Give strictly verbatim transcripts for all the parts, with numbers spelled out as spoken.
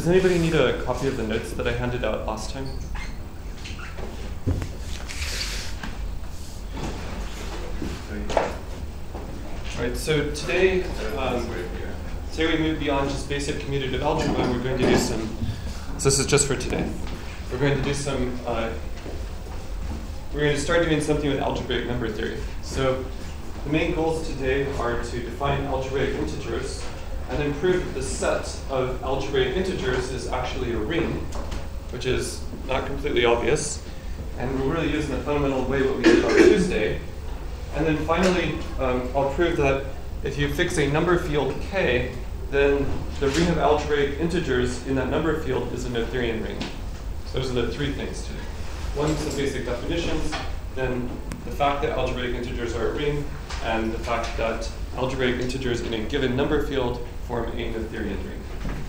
does anybody need a copy of the notes that I handed out last time? All right, so today, um, today we move beyond just basic commutative algebra, and we're going to do some, so this is just for today. We're going to do some, uh, we're going to start doing something with algebraic number theory. So the main goals today are to define algebraic integers and then prove that the set of algebraic integers is actually a ring, which is not completely obvious. And we'll really use in a fundamental way what we did on Tuesday. And then finally, um, I'll prove that if you fix a number field K, then the ring of algebraic integers in that number field is a Noetherian ring. So those are the three things today. One, some basic definitions, then the fact that algebraic integers are a ring, and the fact that algebraic integers in a given number field form a Noetherian ring.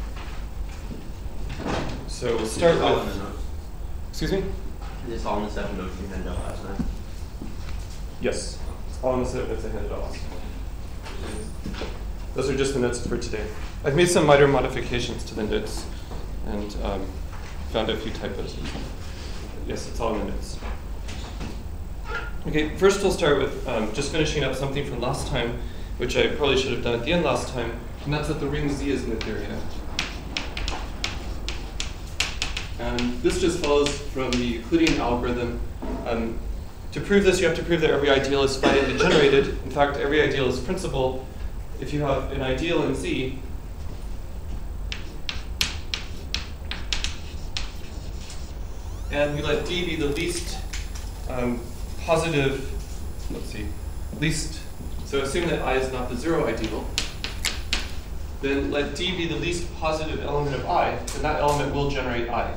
So we'll start with, excuse me? Is this all in the seven notes you handed out last night? Yes, it's all in the set of notes I handed out last night. Those are just the notes for today. I've made some minor modifications to the notes and um, found a few typos. Yes, it's all in the notes. Okay, first we'll start with um, just finishing up something from last time, which I probably should have done at the end last time, and that's that the ring Z is Noetherian. And this just follows from the Euclidean algorithm. Um, to prove this, you have to prove that every ideal is finitely generated. In fact, every ideal is principal. If you have an ideal in Z, and we let D be the least um, positive, let's see, least, so assume that I is not the zero ideal, then let D be the least positive element of I, and that element will generate I.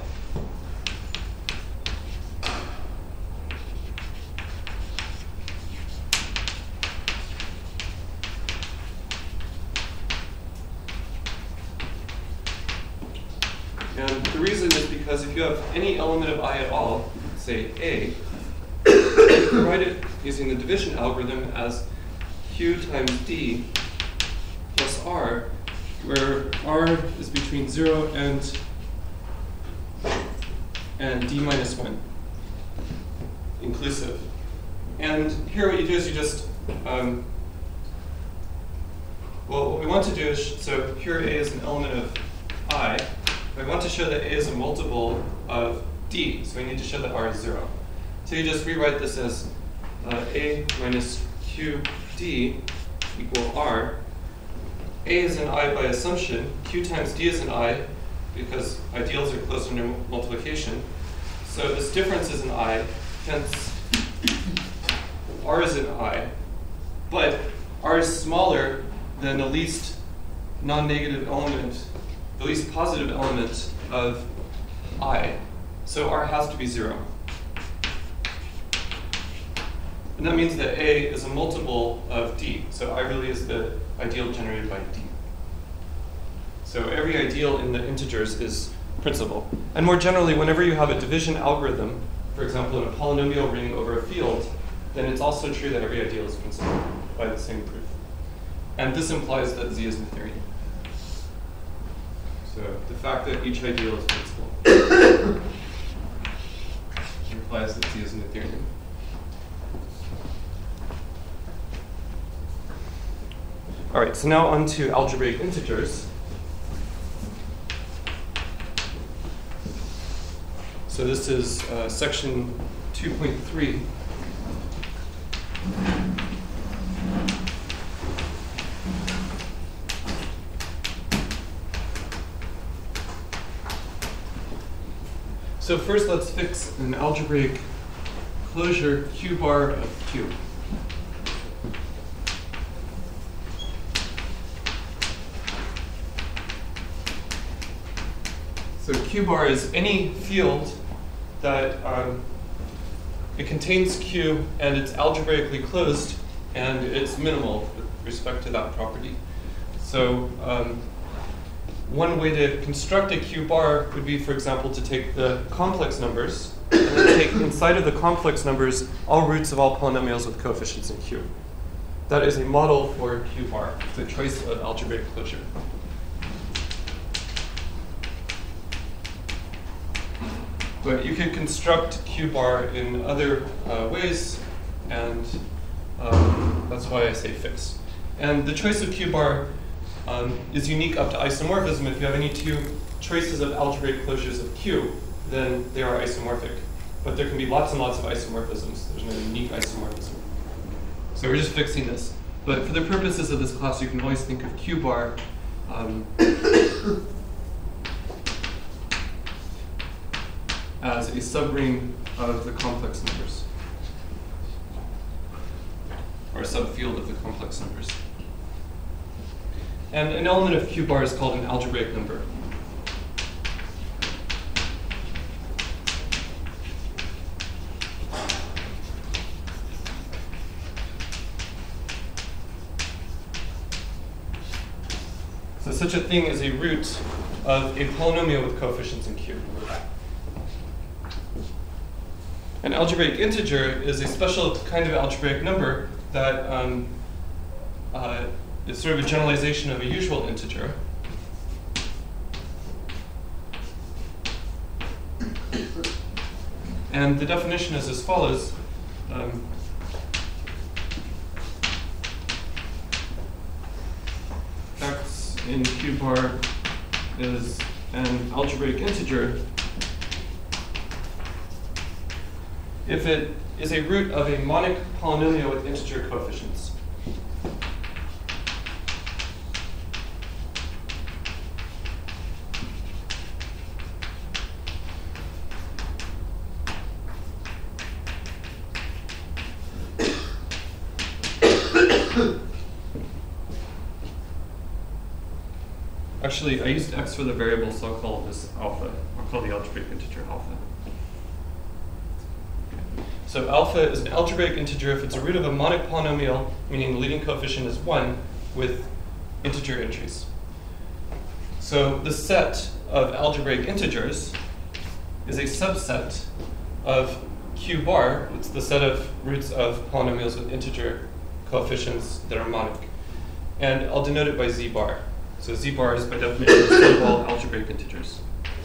And the reason is because if you have any element of I at all, say A, you can write it using the division algorithm as Q times D plus R, where R is between zero and, and D minus one, inclusive. And here what you do is you just, um, well, what we want to do is, so here A is an element of I. I want to show that A is a multiple of D, so we need to show that R is zero. So you just rewrite this as uh, A minus Q D equal R. A is an I by assumption. Q times D is an I because ideals are closed under multiplication. So this difference is an I, hence R is an I. But R is smaller than the least non-negative element, the least positive element of I. So R has to be zero. And that means that A is a multiple of D. So I really is the ideal generated by D. So every ideal in the integers is principal. And more generally, whenever you have a division algorithm, for example, in a polynomial ring over a field, then it's also true that every ideal is principal by the same proof. And this implies that Z is Noetherian. So the fact that each ideal is principal implies that Z is Noetherian. All right, so now on to algebraic integers. So this is uh, section two point three. So first let's fix an algebraic closure Q bar of Q. So Q bar is any field that um, it contains Q and it's algebraically closed and it's minimal with respect to that property. So um, one way to construct a Q bar would be, for example, to take the complex numbers and then take inside of the complex numbers all roots of all polynomials with coefficients in Q. That is a model for Q bar, the choice of algebraic closure. But you can construct Q bar in other uh, ways, and um, that's why I say fixed. And the choice of Q bar um, is unique up to isomorphism. If you have any two choices of algebraic closures of Q, then they are isomorphic. But there can be lots and lots of isomorphisms. There's no unique isomorphism. So we're just fixing this. But for the purposes of this class, you can always think of Q bar um, as a subring of the complex numbers, or a subfield of the complex numbers. And an element of Q bar is called an algebraic number. So such a thing is a root of a polynomial with coefficients in Q. An algebraic integer is a special kind of algebraic number that um, uh, is sort of a generalization of a usual integer. And the definition is as follows. Um, X in Q bar is an algebraic integer if it is a root of a monic polynomial with integer coefficients. Actually, I used x for the variable, so I'll call this alpha. I'll call the algebraic integer alpha. So alpha is an algebraic integer if it's a root of a monic polynomial, meaning the leading coefficient is one, with integer entries. So the set of algebraic integers is a subset of Q bar. It's the set of roots of polynomials with integer coefficients that are monic. And I'll denote it by z bar. So z bar is by definition the set of all algebraic integers.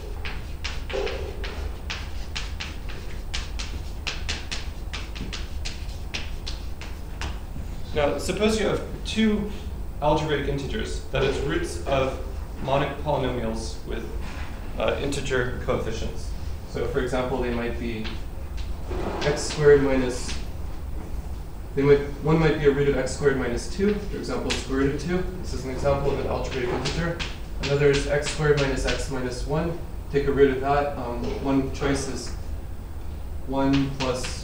Now, suppose you have two algebraic integers, that is, roots of monic polynomials with uh, integer coefficients. So, for example, they might be x squared minus, they might, one might be a root of x squared minus two, for example, square root of two. This is an example of an algebraic integer. Another is x squared minus x minus one. Take a root of that. Um, one choice is one plus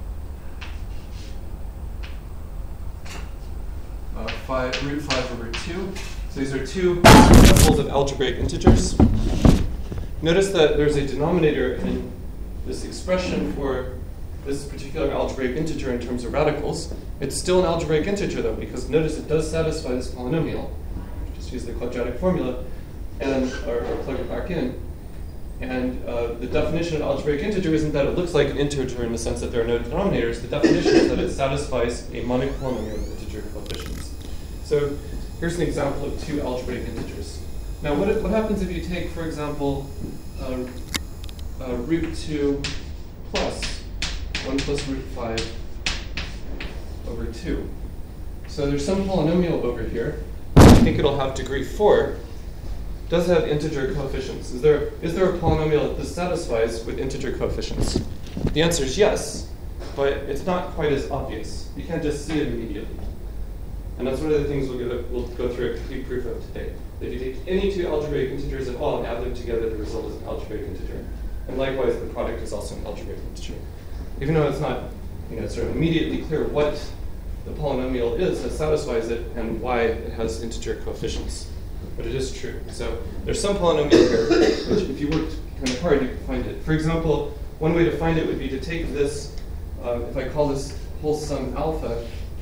Uh, five, root five over two. So these are two examples of algebraic integers. Notice that there's a denominator in this expression for this particular algebraic integer in terms of radicals. It's still an algebraic integer, though, because notice it does satisfy this polynomial. Just use the quadratic formula and or, or plug it back in. And uh, the definition of algebraic integer isn't that it looks like an integer in the sense that there are no denominators. The definition is that it satisfies a monic polynomial with integer coefficients. So here's an example of two algebraic integers. Now, what, what happens if you take, for example, uh, uh, root two plus one plus root five over two? So there's some polynomial over here. I think it'll have degree four. Does have integer coefficients. Is there, is there a polynomial that this satisfies with integer coefficients? The answer is yes, but it's not quite as obvious. You can't just see it immediately. And that's one of the things we'll, get, we'll go through a complete proof of today. If you take any two algebraic integers at all and add them together, the result is an algebraic integer. And likewise, the product is also an algebraic integer. Even though it's not, you know, sort of immediately clear what the polynomial is that satisfies it and why it has integer coefficients. But it is true. So there's some polynomial here, which if you worked kind of hard, you could find it. For example, one way to find it would be to take this, uh, if I call this whole sum alpha,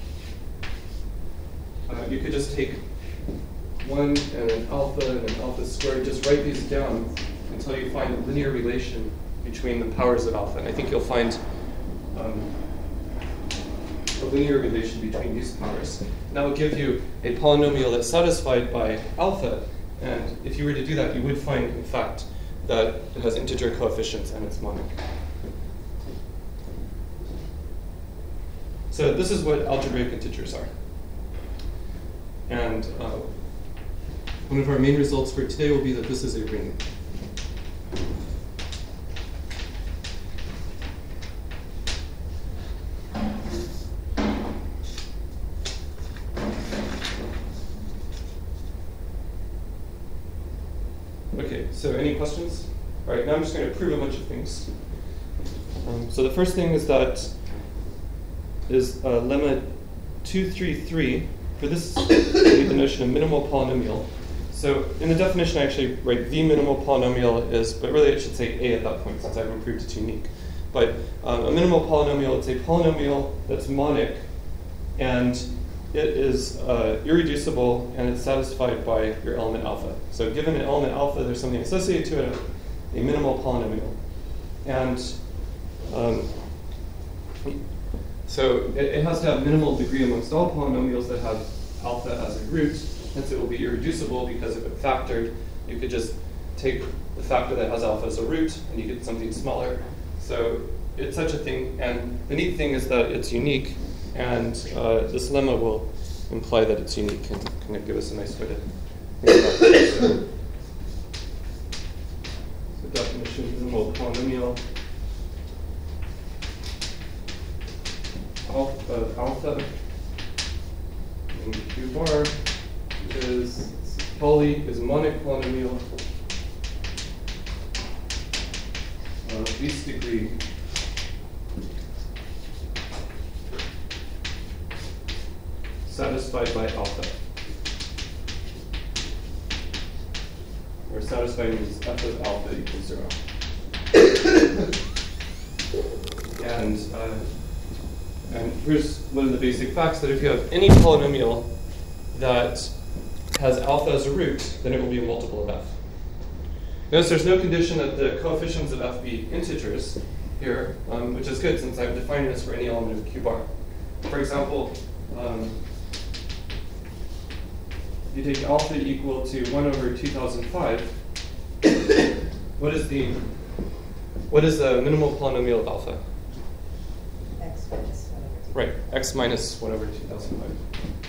uh, you could just take one and an alpha and an alpha squared, just write these down until you find a linear relation between the powers of alpha. And I think you'll find um, a linear relation between these powers. And that will give you a polynomial that's satisfied by alpha. And if you were to do that, you would find, in fact, that it has integer coefficients and it's monic. So this is what algebraic integers are. And uh, one of our main results for today will be that this is a ring. Okay, so any questions? All right, now I'm just going to prove a bunch of things. Um, so the first thing is that is uh, lemma two three three. For this, we need the notion of minimal polynomial. So in the definition, I actually write the minimal polynomial is, but really it should say A at that point since I haven't proved it's unique. But um, a minimal polynomial, it's a polynomial that's monic, and it is uh, irreducible, and it's satisfied by your element alpha. So given an element alpha, there's something associated to it, a minimal polynomial. And um, so it, it has to have minimal degree amongst all polynomials that have alpha as a root. Hence it will be irreducible because if it factored, you could just take the factor that has alpha as a root and you get something smaller. So it's such a thing. And the neat thing is that it's unique. And uh, this lemma will imply that it's unique and kind of give us a nice way to think about this. So, so definition of minimal polynomial. Alpha, uh, alpha in Q bar is poly is monic polynomial of least degree satisfied by alpha. Or satisfied means f of alpha equals zero. and uh, And here's one of the basic facts, that if you have any polynomial that has alpha as a root, then it will be a multiple of f. Notice there's no condition that the coefficients of f be integers here, um, which is good since I'm defining this for any element of Q bar. For example, um, you take alpha equal to one over two thousand five, what is the what is the minimal polynomial of alpha? X minus one over two. Right, x minus one over two thousand five.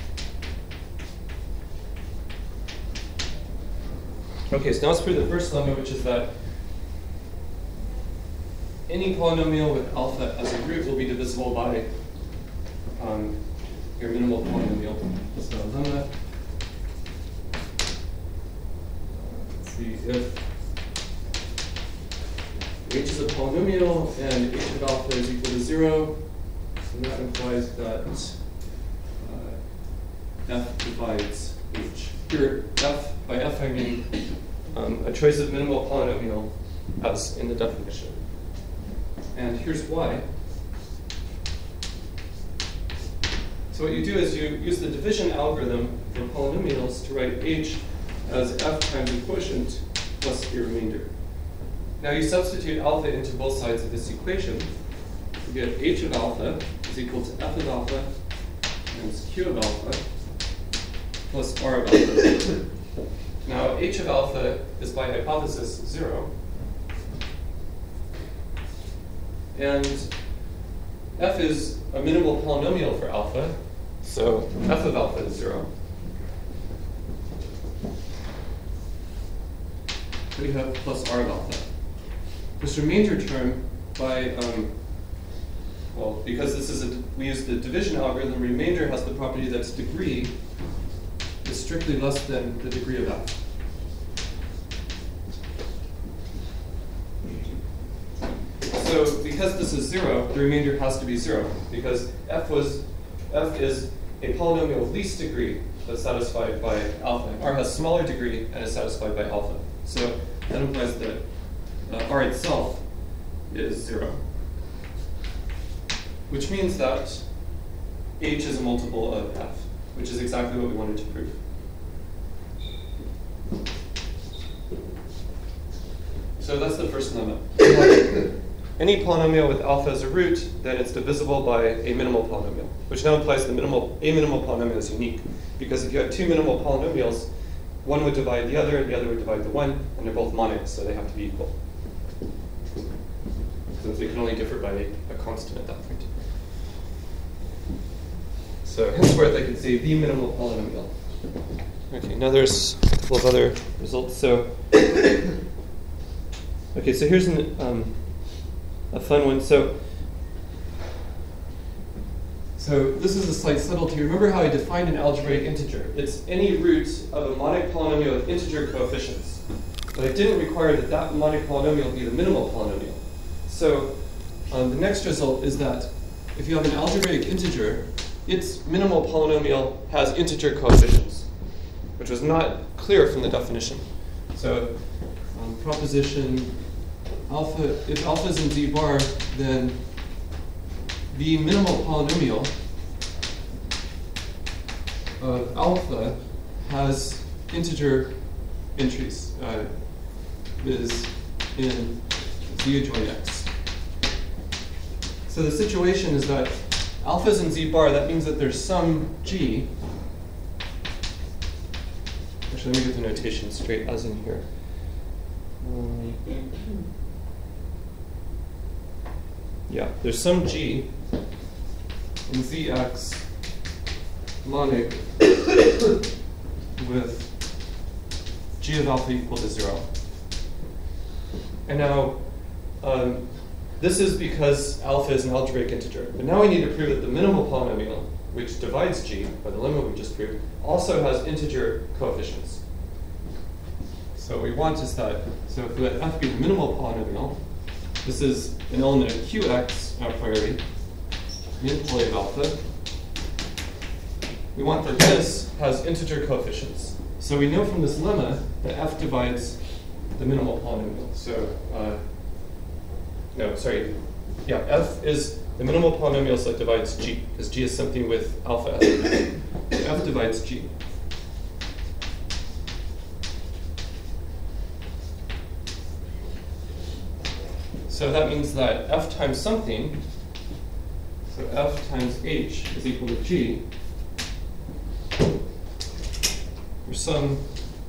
Okay, so now let's prove the first lemma, which is that any polynomial with alpha as a root will be divisible by um, your minimal polynomial. So lemma, let's see, if h is a polynomial and h of alpha is equal to zero, and that implies that uh, f divides h. Here, f, by f I mean um, a choice of minimal polynomial as in the definition. And here's why. So what you do is you use the division algorithm for polynomials to write h as f times the quotient plus a remainder. Now you substitute alpha into both sides of this equation. You get h of alpha is equal to f of alpha times q of alpha plus r of alpha. Now h of alpha is by hypothesis zero. And f is a minimal polynomial for alpha, so f of alpha is zero. We have plus r of alpha. This remainder term, by um, well, because this is a, we use the division algorithm, remainder has the property that its degree is strictly less than the degree of f. So because this is zero, the remainder has to be zero, because f was f is a polynomial of least degree that's satisfied by alpha. R has smaller degree and is satisfied by alpha. So that implies that uh, R itself is zero, which means that h is a multiple of f, which is exactly what we wanted to prove. So that's the first lemma. Any polynomial with alpha as a root, then it's divisible by a minimal polynomial, which now implies the minimal a minimal polynomial is unique, because if you have two minimal polynomials, one would divide the other, and the other would divide the one, and they're both monic, so they have to be equal. Since they can only differ by a constant at that point. So henceforth, I could say the minimal polynomial. Okay, now there's a couple of other results. So, okay, so here's an, um, a fun one. So, so this is a slight subtlety. Remember how I defined an algebraic integer? It's any root of a monic polynomial with integer coefficients. But I didn't require that that monic polynomial be the minimal polynomial. So um, the next result is that if you have an algebraic integer, its minimal polynomial has integer coefficients, which was not clear from the definition. So um, proposition alpha, if alpha is in Z bar, then the minimal polynomial of alpha has integer entries, uh, is in Z adjoin X. So the situation is that alpha is in Z bar, that means that there's some G. Actually, let me get the notation straight as in here. Um, yeah, there's some G in Z X monic with G of alpha equal to zero. And now, um, this is because alpha is an algebraic integer. But now we need to prove that the minimal polynomial, which divides G, by the limit we just proved, also has integer coefficients. So what we want is that, so if we let f be the minimal polynomial, this is an element of Qx a priori, in poly of alpha. We want that this has integer coefficients. So we know from this lemma that f divides the minimal polynomial. So, uh, no, sorry. Yeah, f is the minimal polynomial, so it divides G, because G is something with alpha as so f divides G. So that means that f times something, so f times h is equal to G, for some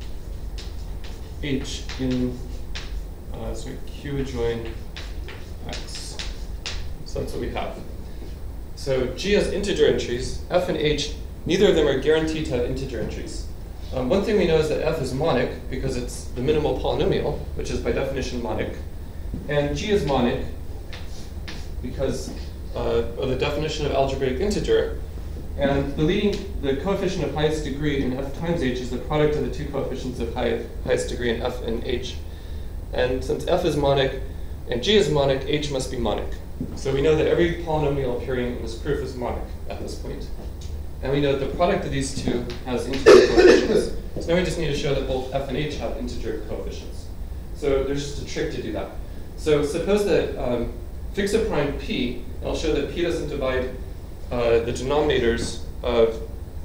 h in uh, sorry, Q adjoin X. So that's what we have. So G has integer entries. F and H, neither of them are guaranteed to have integer entries. Um, one thing we know is that F is monic because it's the minimal polynomial, which is by definition monic. And G is monic because uh, of the definition of algebraic integer. And the leading, the coefficient of highest degree in F times H is the product of the two coefficients of high, highest degree in F and H. And since F is monic and G is monic, H must be monic. So we know that every polynomial appearing in this proof is monic at this point. And we know that the product of these two has integer coefficients. So now we just need to show that both F and H have integer coefficients. So there's just a trick to do that. So suppose that um, fix a prime P, and I'll show that P doesn't divide uh, the denominators of,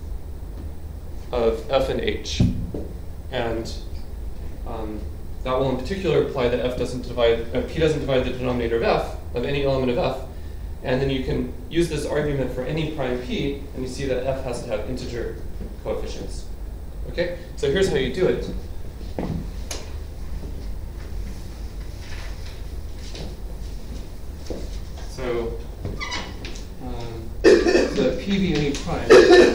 of F and H. And um, that will in particular imply that F doesn't divide, uh, P doesn't divide the denominator of F, of any element of F. And then you can use this argument for any prime P, and you see that F has to have integer coefficients. Okay, so here's how you do it. So um, the P be any prime.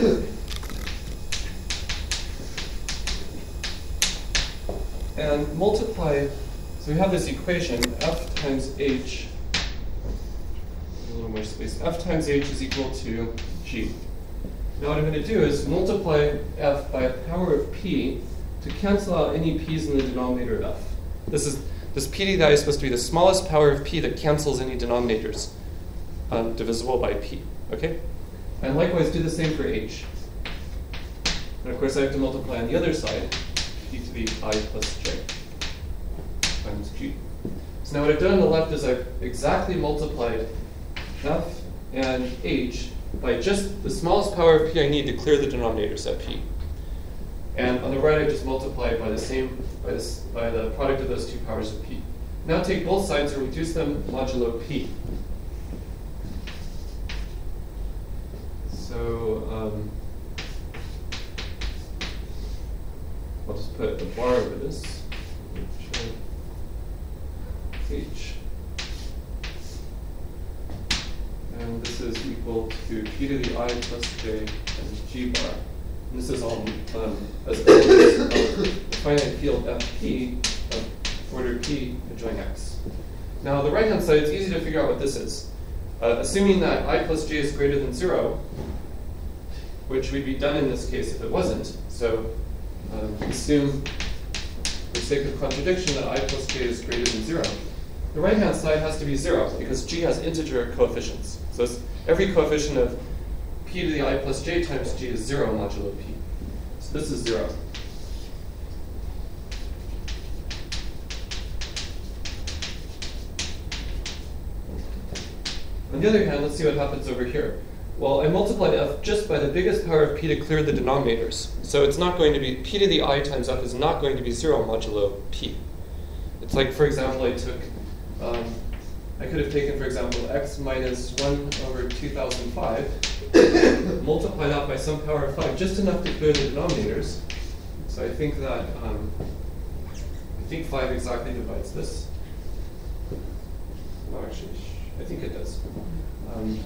And multiply, so we have this equation, F times H, a little more space, F times H is equal to G. Now what I'm going to do is multiply F by a power of P to cancel out any P's in the denominator of F. This is this P D that is supposed to be the smallest power of P that cancels any denominators um, divisible by P. Okay? And likewise do the same for H. And of course I have to multiply on the other side, P to the I plus J times G. So now what I've done on the left is I've exactly multiplied F and H by just the smallest power of P I need to clear the denominators at P. And on the right I just multiplied by the same, by, this, by the product of those two powers of P. Now take both sides and reduce them modulo P. So um, I'll just put a bar over this. H. And this is equal to p to the I plus j and g bar. And this is all um, as elements of the finite field Fp of order p adjoining x. Now, the right-hand side, it's easy to figure out what this is. Uh, assuming that I plus j is greater than zero, which we'd be done in this case if it wasn't. So um, assume, for the sake of contradiction, that I plus j is greater than zero. The right-hand side has to be zero because g has integer coefficients. So it's every coefficient of p to the I plus j times g is zero modulo p. So this is zero. On the other hand, let's see what happens over here. Well, I multiplied f just by the biggest power of p to clear the denominators. So it's not going to be, p to the I times f is not going to be zero modulo p. It's like, for example, I took, um, I could have taken, for example, x minus one over two thousand five, multiply that by some power of five, just enough to clear the denominators. So I think that, um, I think five exactly divides this. No, actually, I think it does. Um,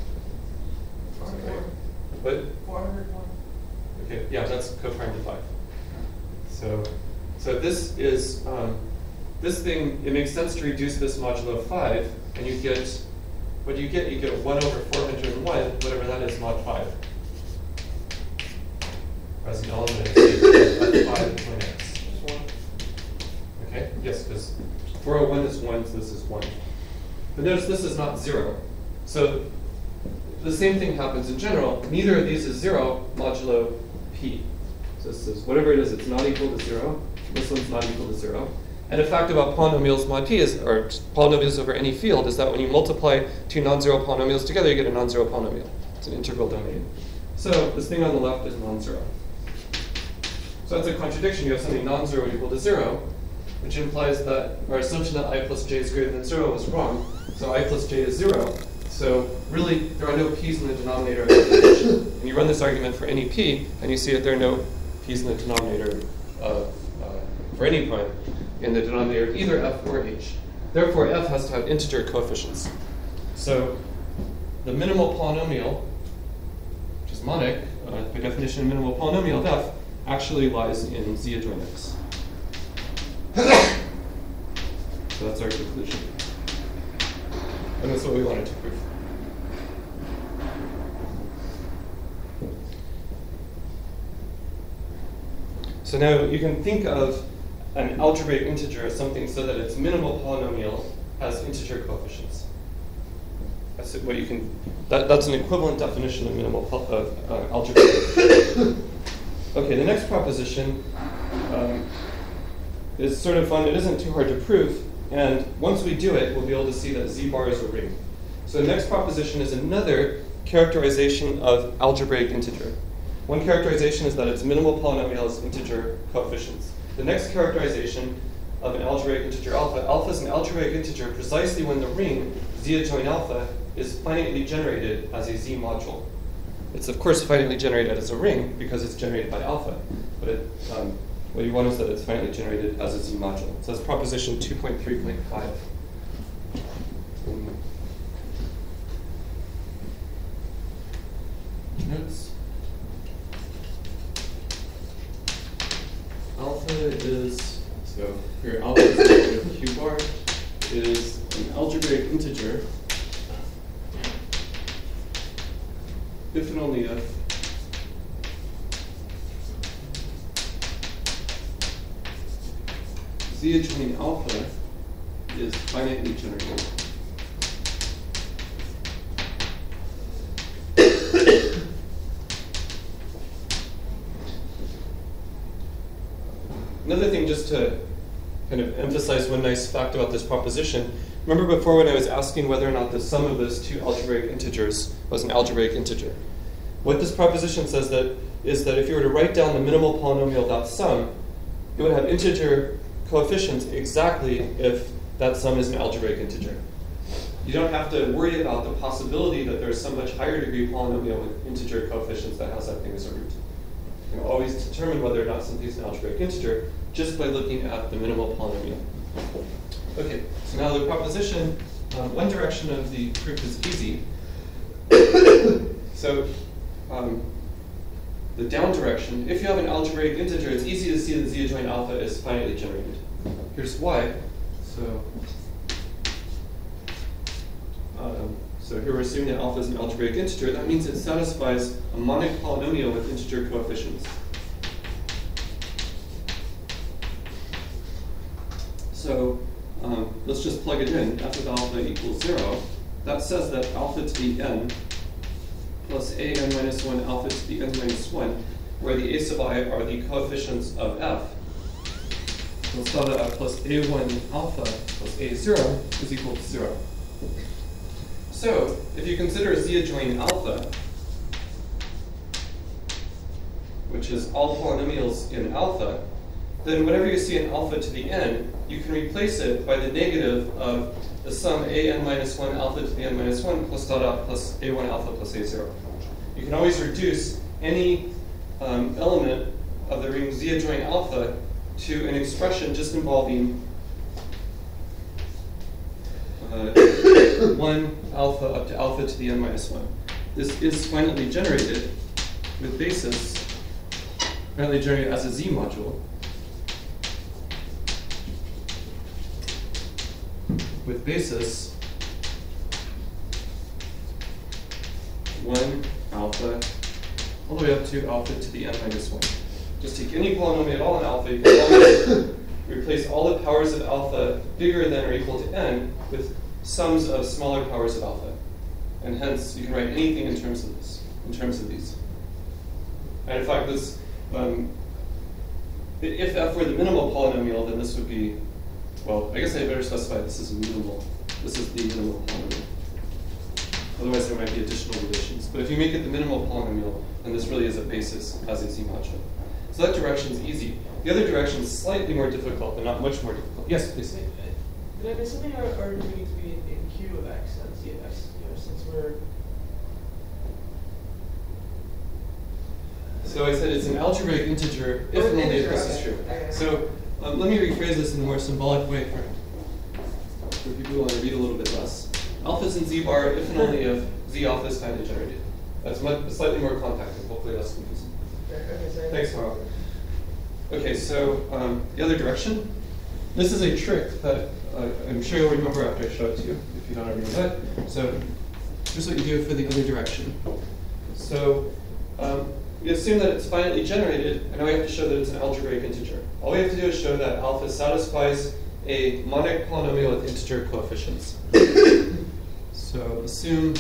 What? four hundred one. Okay, yeah, that's coprime to five. So, so this is, um, this thing, it makes sense to reduce this modulo five, and you get, what do you get? You get one over four hundred one, whatever that is, mod five. As an element of five adjoining x. Just one. Okay, yes, because four oh one is one, so this is one. But notice this is not zero. So the same thing happens in general. Neither of these is zero modulo p. So this is whatever it is, it's not equal to zero. This one's not equal to zero. And a fact about polynomials mod p is, or polynomials over any field, is that when you multiply two non-zero polynomials together, you get a non-zero polynomial. It's an integral domain. So this thing on the left is non-zero. So that's a contradiction. You have something non-zero equal to zero, which implies that our assumption that I plus j is greater than zero was wrong. So I plus j is zero. So really, there are no p's in the denominator of the equation. And you run this argument for any p, and you see that there are no p's in the denominator of, uh, for any prime in the denominator of either f or h. Therefore, f has to have integer coefficients. So the minimal polynomial, which is monic, uh, by definition, minimal polynomial of f, actually lies in z adjoint x. So that's our conclusion. And that's what we wanted to prove. So now you can think of an algebraic integer as something so that its minimal polynomial has integer coefficients. That's what you can. That, that's an equivalent definition of minimal po- of uh, algebraic. Okay, the next proposition um, is sort of fun. It isn't too hard to prove. And once we do it, we'll be able to see that z bar is a ring. So the next proposition is another characterization of algebraic integer. One characterization is that its minimal polynomial has integer coefficients. The next characterization of an algebraic integer alpha, alpha is an algebraic integer precisely when the ring z adjoint alpha is finitely generated as a z module. It's of course finitely generated as a ring because it's generated by alpha, but it, um, what you want is that it's finitely generated as a z module. So that's proposition two point three point five. Um, notes. Alpha is, so here alpha is equal to q bar, is an algebraic integer if and only if z adjoining alpha is finitely generated. Another thing just to kind of emphasize one nice fact about this proposition, remember before when I was asking whether or not the sum of those two algebraic integers was an algebraic integer? What this proposition says that is that if you were to write down the minimal polynomial of that sum, it would have integer coefficients exactly if that sum is an algebraic integer. You don't have to worry about the possibility that there's some much higher degree polynomial with integer coefficients that has that thing as a root. can always determine whether or not something is an algebraic integer just by looking at the minimal polynomial. Okay, so now the proposition, um, one direction of the proof is easy. So um, the down direction, if you have an algebraic integer, it's easy to see that z adjoint alpha is finitely generated. Here's why. So, um, so here we're assuming that alpha is an algebraic integer. That means it satisfies a monic polynomial with integer coefficients. So um, let's just plug it in. F of alpha equals zero. That says that alpha to the n plus a n minus one alpha to the n minus one, where the a sub I are the coefficients of f. Let's solve that f plus a one alpha plus a zero is equal to zero. So if you consider z adjoint alpha, which is all polynomials in alpha, then whenever you see an alpha to the n, you can replace it by the negative of the sum a n minus one alpha to the n minus one plus dot dot plus a one alpha plus a zero. You can always reduce any um, element of the ring z adjoint alpha to an expression just involving uh, one alpha up to alpha to the n minus one. This is finitely generated with basis, finitely generated as a z module, with basis one alpha all the way up to alpha to the n minus one. Just take any polynomial at all in alpha, you can always replace all the powers of alpha bigger than or equal to n with sums of smaller powers of alpha. And hence, you can write anything in terms of this, in terms of these. And in fact, this, um, if f were the minimal polynomial, then this would be, well, I guess I better specify this is a minimal. This is the minimal polynomial. Otherwise, there might be additional relations. But if you make it the minimal polynomial, then this really is a basis as a z module. So that direction is easy. The other direction is slightly more difficult, but not much more difficult. Yes, please. Did I miss something, or, or do we need to be in, in Q of x and z of x? You know, since we're So I said it's an algebraic integer if and only if this is true. So um, let me rephrase this in a more symbolic way for, for people who want to read a little bit less. Alpha is in z bar if and only if z alpha is finitely generated. That's much, slightly more compact and hopefully less confusing. okay, sorry. Thanks, Carl. Okay, so um, the other direction. This is a trick that uh, I'm sure you'll remember after I show it to you, if you don't already know it. So here's what you do for the other direction. So um, we assume that it's finitely generated, and now we have to show that it's an algebraic integer. All we have to do is show that alpha satisfies a monic polynomial with integer coefficients. So assume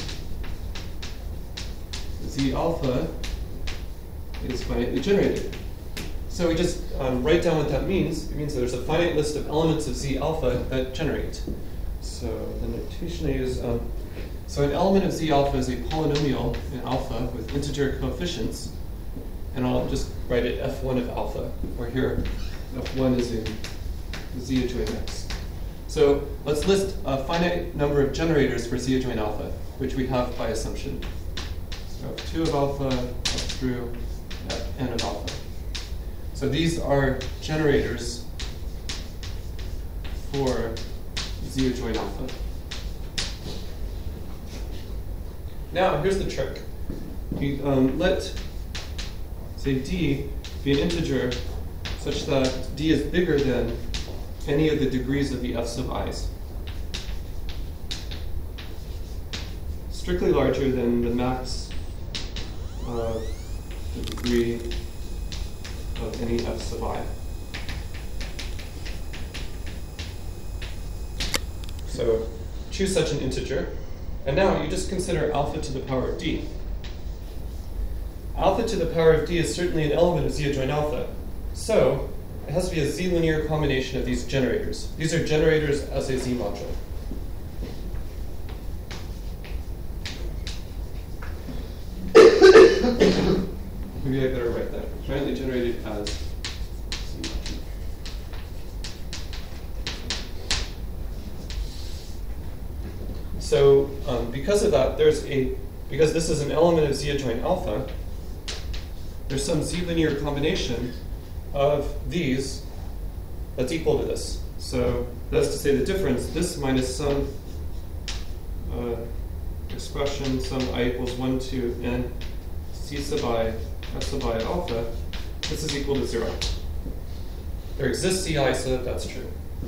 z alpha is finitely generated. So we just um, write down what that means. It means that there's a finite list of elements of z alpha that generate. So the notation I use, um, so an element of z alpha is a polynomial in alpha with integer coefficients. And I'll just write it f one of alpha, where here f one is in z adjoint x. So let's list a finite number of generators for z adjoint alpha, which we have by assumption. So two of alpha up through n of alpha. So these are generators for z adjoint alpha. Now, here's the trick. We um, let, say, d be an integer such that d is bigger than any of the degrees of the f sub i's. Strictly larger than the max of the degree of any f sub I. So choose such an integer, and now you just consider alpha to the power of d. Alpha to the power of d is certainly an element of z adjoint alpha, so it has to be a z-linear combination of these generators. These are generators as a z module. Maybe I better write that. Finitely generated as z module. So um, because of that, there's a, because this is an element of z adjoint alpha, there's some z linear combination of these that's equal to this. So that's to say the difference, this minus some uh, expression, some I equals one to n c sub I f sub I alpha, this is equal to zero. There exists ci so that that's true.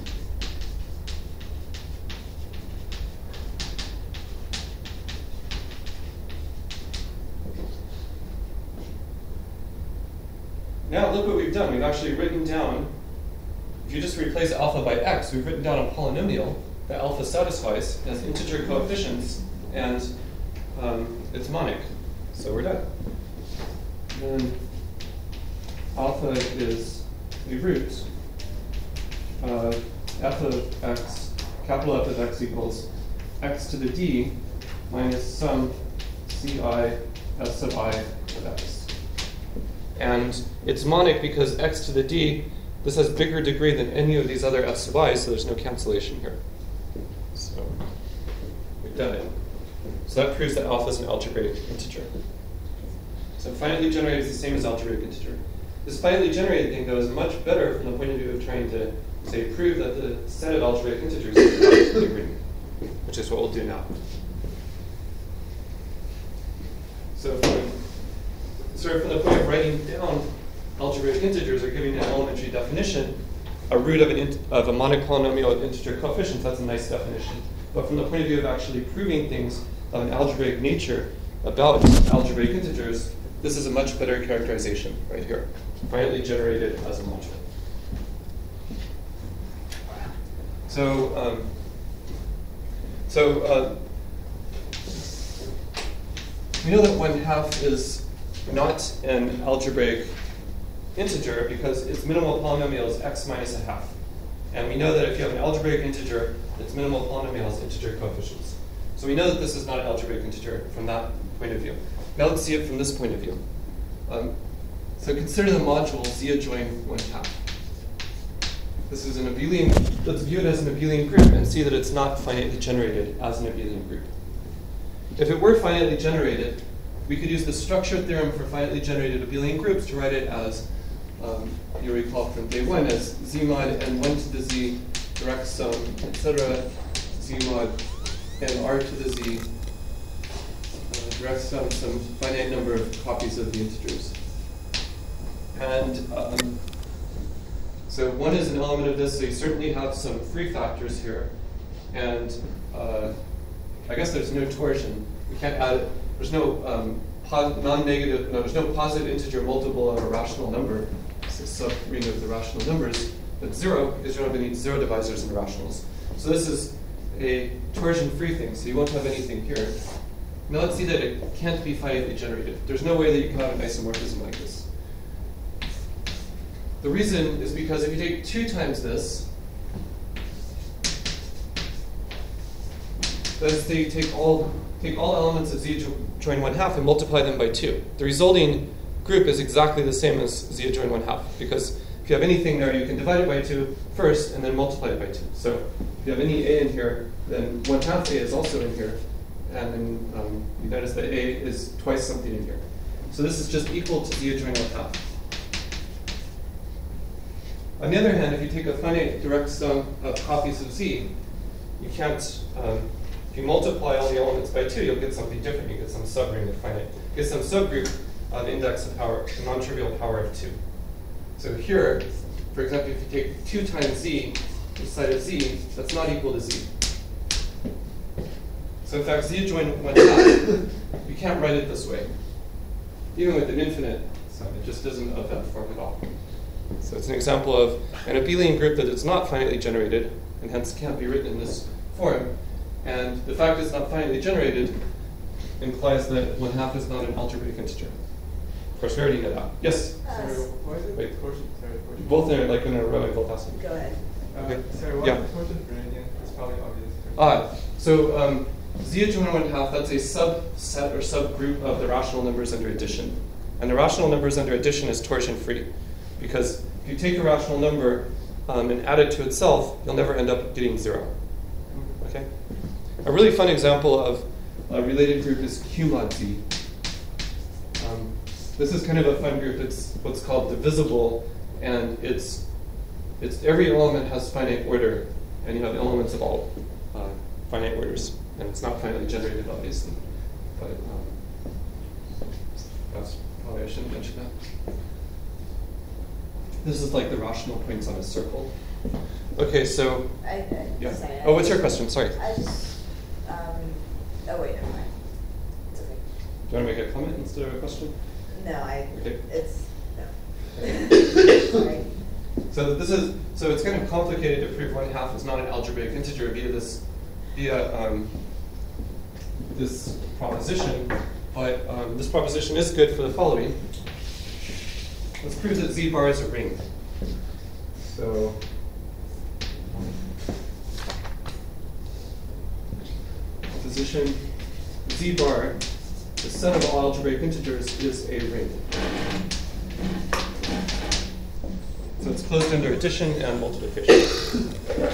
Now look what we've done. We've actually written down, if you just replace alpha by x, we've written down a polynomial that alpha satisfies, has integer coefficients, and um, it's monic. So we're done. Then alpha is the root of f of x, capital F of x equals x to the d minus some ci f sub I of x. And it's monic because x to the d, this has bigger degree than any of these other f sub i's, so there's no cancellation here. So we've done it. So that proves that alpha is an algebraic integer. So finitely generated is the same as algebraic integer. This finitely generated thing, though, is much better from the point of view of trying to, say, prove that the set of algebraic integers is finitely degree, which is what we'll do now. So from, sort of from the point of writing down algebraic integers or giving an elementary definition, a root of, an int of a monic polynomial with integer coefficients, that's a nice definition. But from the point of view of actually proving things of an algebraic nature about algebraic integers, this is a much better characterization right here, finitely generated as a module. So, um, so uh, we know that one half is not an algebraic integer because its minimal polynomial is x minus a half. And we know that if you have an algebraic integer, its minimal polynomial is integer coefficients. So we know that this is not an algebraic integer from that point of view. Now let's see it from this point of view. Um, so consider the module z adjoin one half. This is an abelian, let's view it as an abelian group and see that it's not finitely generated as an abelian group. If it were finitely generated, we could use the structure theorem for finitely generated abelian groups to write it as, um, you recall from day one, as z mod n one to the z direct sum, et cetera, z mod n r to the z uh, direct sum some finite number of copies of the integers. And um, so one is an element of this, so you certainly have some free factors here. And uh, I guess there's no torsion. We can't add it. There's no um, non-negative, no, there's no positive integer multiple of a rational number. It's a sub-ring of the rational numbers. But zero, because you don't have any zero divisors in rationals. So this is a torsion-free thing, so you won't have anything here. Now let's see that it can't be finitely generated. There's no way that you can have an isomorphism like this. The reason is because if you take two times this, that is, they take all take all elements of z join one half and multiply them by two. The resulting group is exactly the same as z join one half, because if you have anything there, you can divide it by two first and then multiply it by two. So if you have any a in here, then one half a is also in here, and then um, you notice that a is twice something in here. So this is just equal to z join one half. On the other hand, if you take a finite direct sum of copies of z, you can't, um, if you multiply all the elements by two, you'll get something different. You get some subring of finite. You get some subgroup of index of power, the non-trivial power of two. So here, for example, if you take two times z inside of z, that's not equal to z. So in fact, z adjoin one half, you can't write it this way. Even with an infinite sum, it just isn't of that form at all. So it's an example of an abelian group that is not finitely generated, and hence can't be written in this form. And the fact it's not finitely generated implies that one half is not an algebraic integer. Of course, we already know that. Yes? Uh, Sorry, why is it Wait. torsion? Sorry, torsion. Both are like in a row, and both asking. Go ahead. Uh, Okay. Sorry, why Yeah. is torsion gradient? It's probably obvious. Ah, so um, z adjoin one half, that's a subset or subgroup of the rational numbers under addition. And the rational numbers under addition is torsion-free. Because if you take a rational number um, and add it to itself, you'll never end up getting zero. Okay? A really fun example of a related group is Q mod z. Um, this is kind of a fun group. It's what's called divisible, and it's it's every element has finite order, and you have elements of all uh, finite orders, and it's not finitely generated, obviously. But um, that's probably I shouldn't mention that. This is like the rational points on a circle. Okay, so I, I, yeah. sorry, I Oh, what's your just- question? Sorry. I just, um, oh wait, never mind. It's okay. Do you want to make a comment instead of a question? No, I, Okay. it's, no. Sorry. So this is so it's kind of complicated to prove one half is not an algebraic integer via this via um, this proposition, but um, this proposition is good for the following. Let's prove that Z bar is a ring. So proposition Z bar, the set of all algebraic integers, is a ring. So it's closed under addition and multiplication.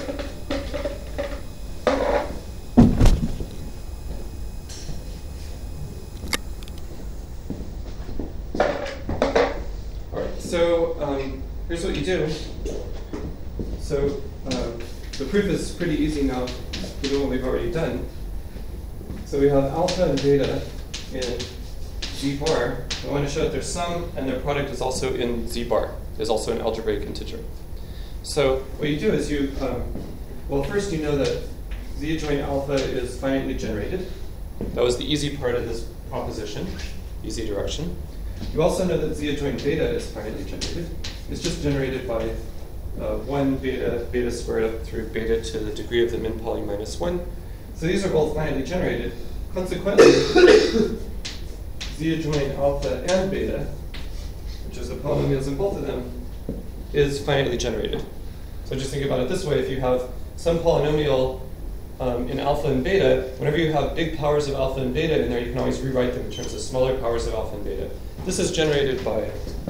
All right, so um, here's what you do. So uh, the proof is pretty easy now, given what we've already done. So we have alpha and beta in Z bar. I want to show that their sum and their product is also in Z bar. Is also an algebraic integer. So what you do is you, um, well, first you know that Z adjoint alpha is finitely generated. That was the easy part of this proposition, easy direction. You also know that Z adjoint beta is finitely generated. It's just generated by uh, one beta, beta squared up through beta to the degree of the min poly minus one. So these are both finitely generated. Consequently, Z adjoint alpha and beta, which is the polynomials in both of them, is finitely generated. So just think about it this way. If you have some polynomial um, in alpha and beta, whenever you have big powers of alpha and beta in there, you can always rewrite them in terms of smaller powers of alpha and beta. This is generated by,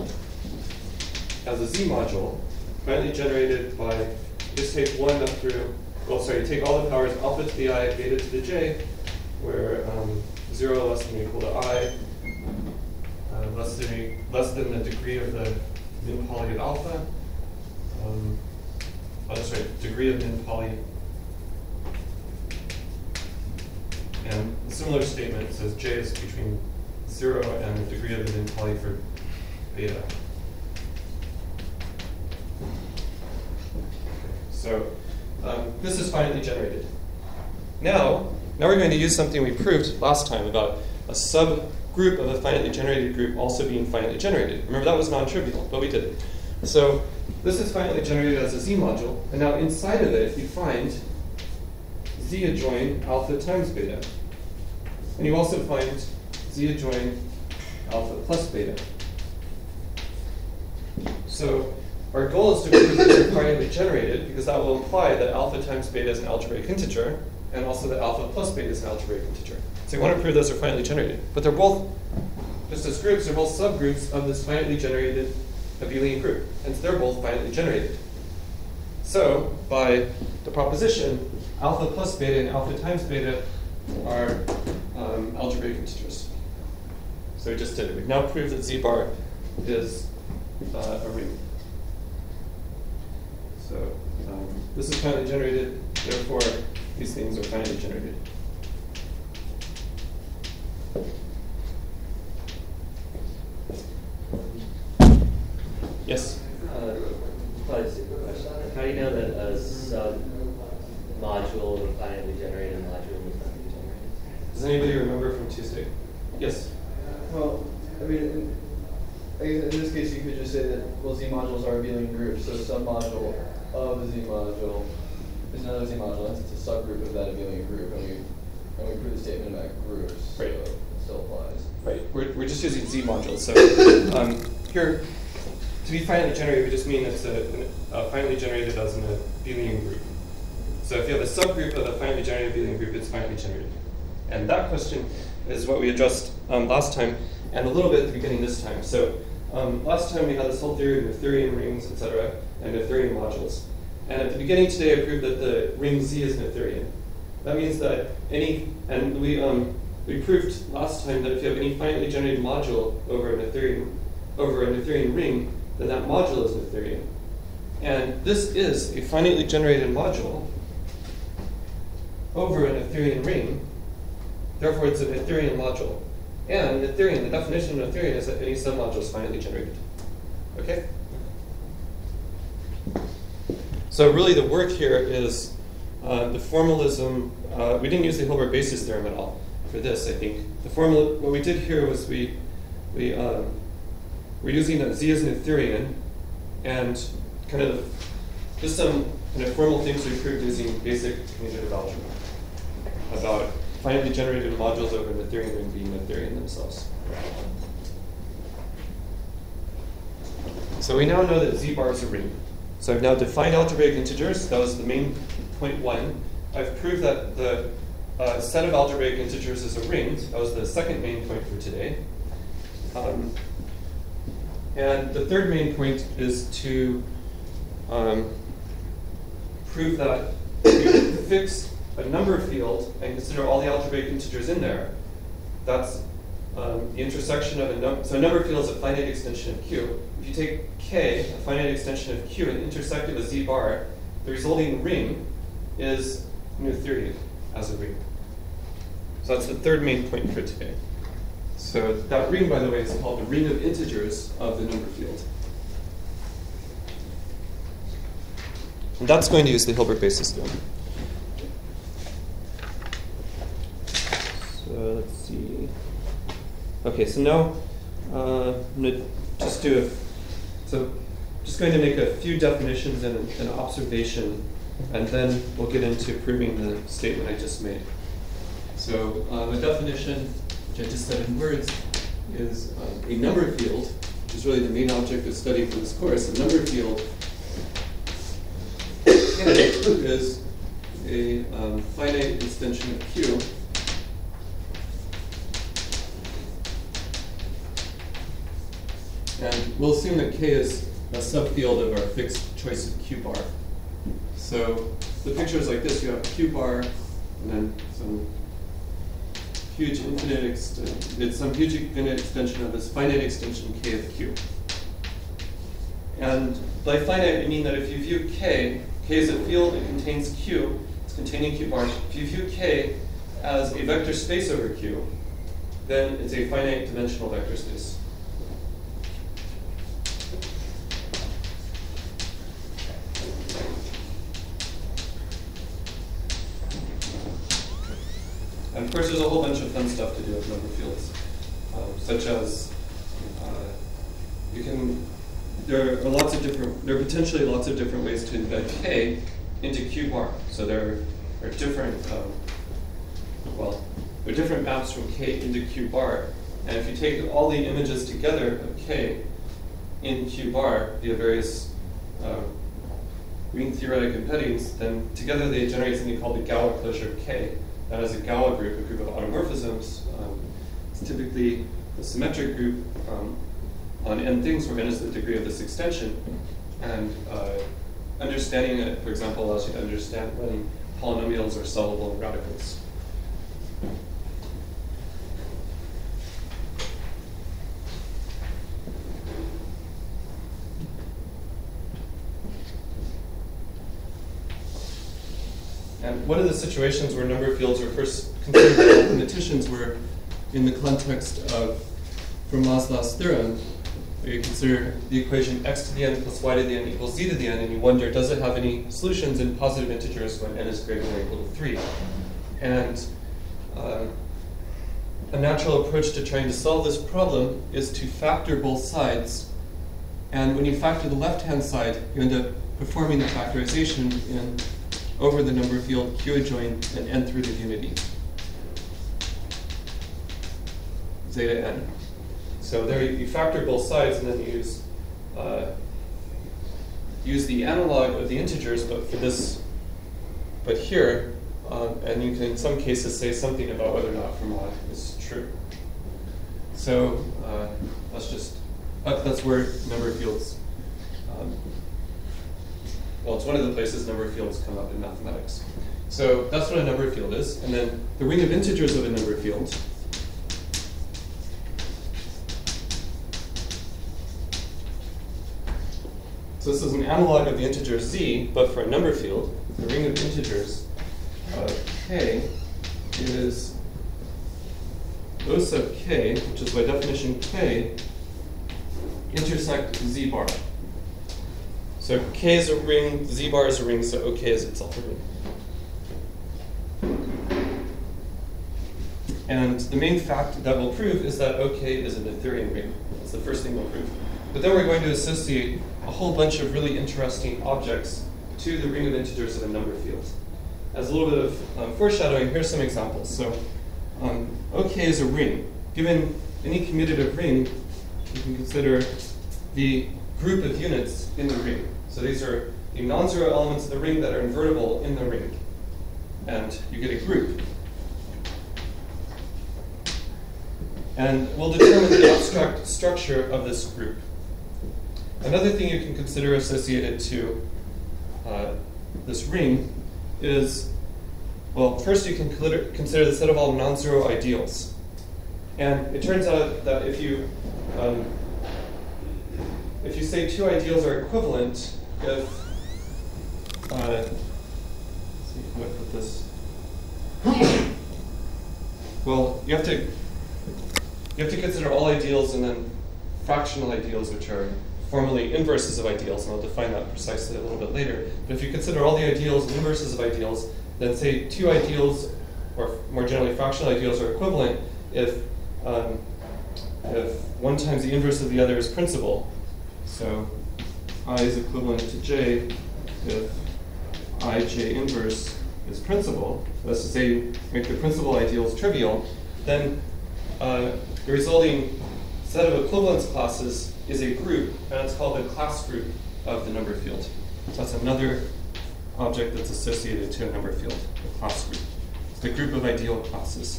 as a Z module, finitely generated by, just take one up through, well, sorry, you take all the powers alpha to the I, beta to the j, where um, zero less than or equal to I, Uh, less than less than the degree of the min poly of alpha. Um, oh, that's right, degree of min poly. And a similar statement says j is between zero and the degree of the min poly for beta. So um, this is finitely generated. Now, now we're going to use something we proved last time about a sub. Group of a finitely generated group also being finitely generated. Remember, that was non-trivial, but we did it. So this is finitely generated as a Z module, and now inside of it you find Z adjoin alpha times beta. And you also find Z adjoin alpha plus beta. So our goal is to prove that they're finitely generated, because that will imply that alpha times beta is an algebraic integer, and also that alpha plus beta is an algebraic integer. So you want to prove those are finitely generated. But they're both, just as groups, they're both subgroups of this finitely generated abelian group. And they're both finitely generated. So by the proposition, alpha plus beta and alpha times beta are um, algebraic integers. So we just did it. We've now proved that Z bar is uh, a ring. So um, this is finitely generated, therefore these things are finitely generated. Yes? Uh, probably a stupid question. How do you know that a sub-module of a finitely generated module is finitely generated? Does anybody remember from Tuesday? Yes? Well, I mean, in, I guess in this case, you could just say that, well, Z modules are abelian groups, so a submodule of a Z module is another Z module, and it's a subgroup of that abelian group, and we, and we prove the statement about groups, Right. so it still applies. Right. We're, we're just using Z modules. So um, here, to be finitely generated, we just mean it's a, a finitely generated as an abelian group. So if you have a subgroup of a finitely generated abelian group, it's finitely generated. And that question is what we addressed um, last time, and a little bit at the beginning this time. So um, last time we had this whole theory of Noetherian rings, et cetera, and Noetherian modules. And at the beginning today, I proved that the ring Z is Noetherian. That means that any, and we um, we proved last time that if you have any finitely generated module over a Noetherian, over a Noetherian ring, then that module is Noetherian. And this is a finitely generated module over a Noetherian ring. Therefore, it's a Noetherian module. And Noetherian, the definition of Noetherian is that any submodule is finitely generated. Okay? So really the work here is uh, the formalism. Uh, we didn't use the Hilbert basis theorem at all for this, I think. The formula, what we did here was we, we, um, we're using a Z as Noetherian, and kind of just some kind of formal things we proved using basic commutative algebra about finitely generated modules over a Noetherian ring being Noetherian themselves. So we now know that Z bar is a ring. So I've now defined algebraic integers. That was the main point one. I've proved that the uh, set of algebraic integers is a ring. That was the second main point for today. Um, and the third main point is to um, prove that you fix a number field and consider all the algebraic integers in there. That's um, the intersection of a number. So a number field is a finite extension of Q. If you take K, a finite extension of Q, and intersect it with Z bar, the resulting ring is Noetherian as a ring. So that's the third main point for today. So that ring, by the way, is called the ring of integers of the number field. And that's going to use the Hilbert basis theorem. So let's see. Okay, so now uh, I'm going to just do a So just going to make a few definitions and an observation, and then we'll get into proving the statement I just made. So um, a definition, which I just said in words, is um, a number field, which is really the main object of study for this course. A number field is a um, finite extension of Q and we'll assume that K is a subfield of our fixed choice of Q bar. So the picture is like this. You have Q bar and then some huge infinite extension. It's some huge infinite extension of this finite extension K of Q. And by finite, I mean that if you view K, K is a field, it contains Q, it's containing Q bar. If you view K as a vector space over Q, then it's a finite dimensional vector space. And of course, there's a whole bunch of fun stuff to do with number fields, um, such as uh, you can. There are lots of different. There are potentially lots of different ways to embed K into Q bar. So there are different. Um, well, there are different maps from K into Q bar, and if you take all the images together of K in Q bar via various uh, ring theoretic embeddings, then together they generate something called the Galois closure of K. That is a Galois group, a group of automorphisms. Um, it's typically a symmetric group um, on n things where n is the degree of this extension. And uh, understanding it, for example, allows you to understand when polynomials are solvable in radicals. And one of the situations where number fields were first considered by mathematicians were in the context of Fermat's last theorem, where you consider the equation x to the n plus y to the n equals z to the n, and you wonder, does it have any solutions in positive integers when n is greater than or equal to three? And uh, a natural approach to trying to solve this problem is to factor both sides. And when you factor the left-hand side, you end up performing the factorization in over the number field Q adjoint and n through the unity, zeta n. So there you, you factor both sides, and then you use uh, use the analog of the integers, but for this, but here, um, and you can in some cases say something about whether or not Fermat is true. So uh, let's just uh, that's where number fields. Um, Well, it's one of the places number fields come up in mathematics. So that's what a number field is. And then the ring of integers of a number field So this is an analog of the integer z, but for a number field. The ring of integers uh, k is O sub k, which is by definition k, intersect z bar. So k is a ring, z bar is a ring, so OK is itself a ring. And the main fact that we'll prove is that OK is a Noetherian ring. That's the first thing we'll prove. But then we're going to associate a whole bunch of really interesting objects to the ring of integers of a number field. As a little bit of um, foreshadowing, here's some examples. So um, OK is a ring. Given any commutative ring, you can consider the group of units in the ring. So these are the non-zero elements of the ring that are invertible in the ring. And you get a group. And we'll determine the abstract structure of this group. Another thing you can consider associated to uh, this ring is, well, first you can consider, consider the set of all non-zero ideals. And it turns out that if you um, if you say two ideals are equivalent, if uh, let's see how I put this. Well, you have to you have to consider all ideals and then fractional ideals, which are formally inverses of ideals, and I'll define that precisely a little bit later. But if you consider all the ideals and inverses of ideals, then say two ideals, or more generally fractional ideals, are equivalent if um, if one times the inverse of the other is principal. So I is equivalent to j if ij inverse is principal. That's to say, make the principal ideals trivial. Then uh, the resulting set of equivalence classes is a group, and it's called the class group of the number field. So that's another object that's associated to a number field, the class group. It's the group of ideal classes.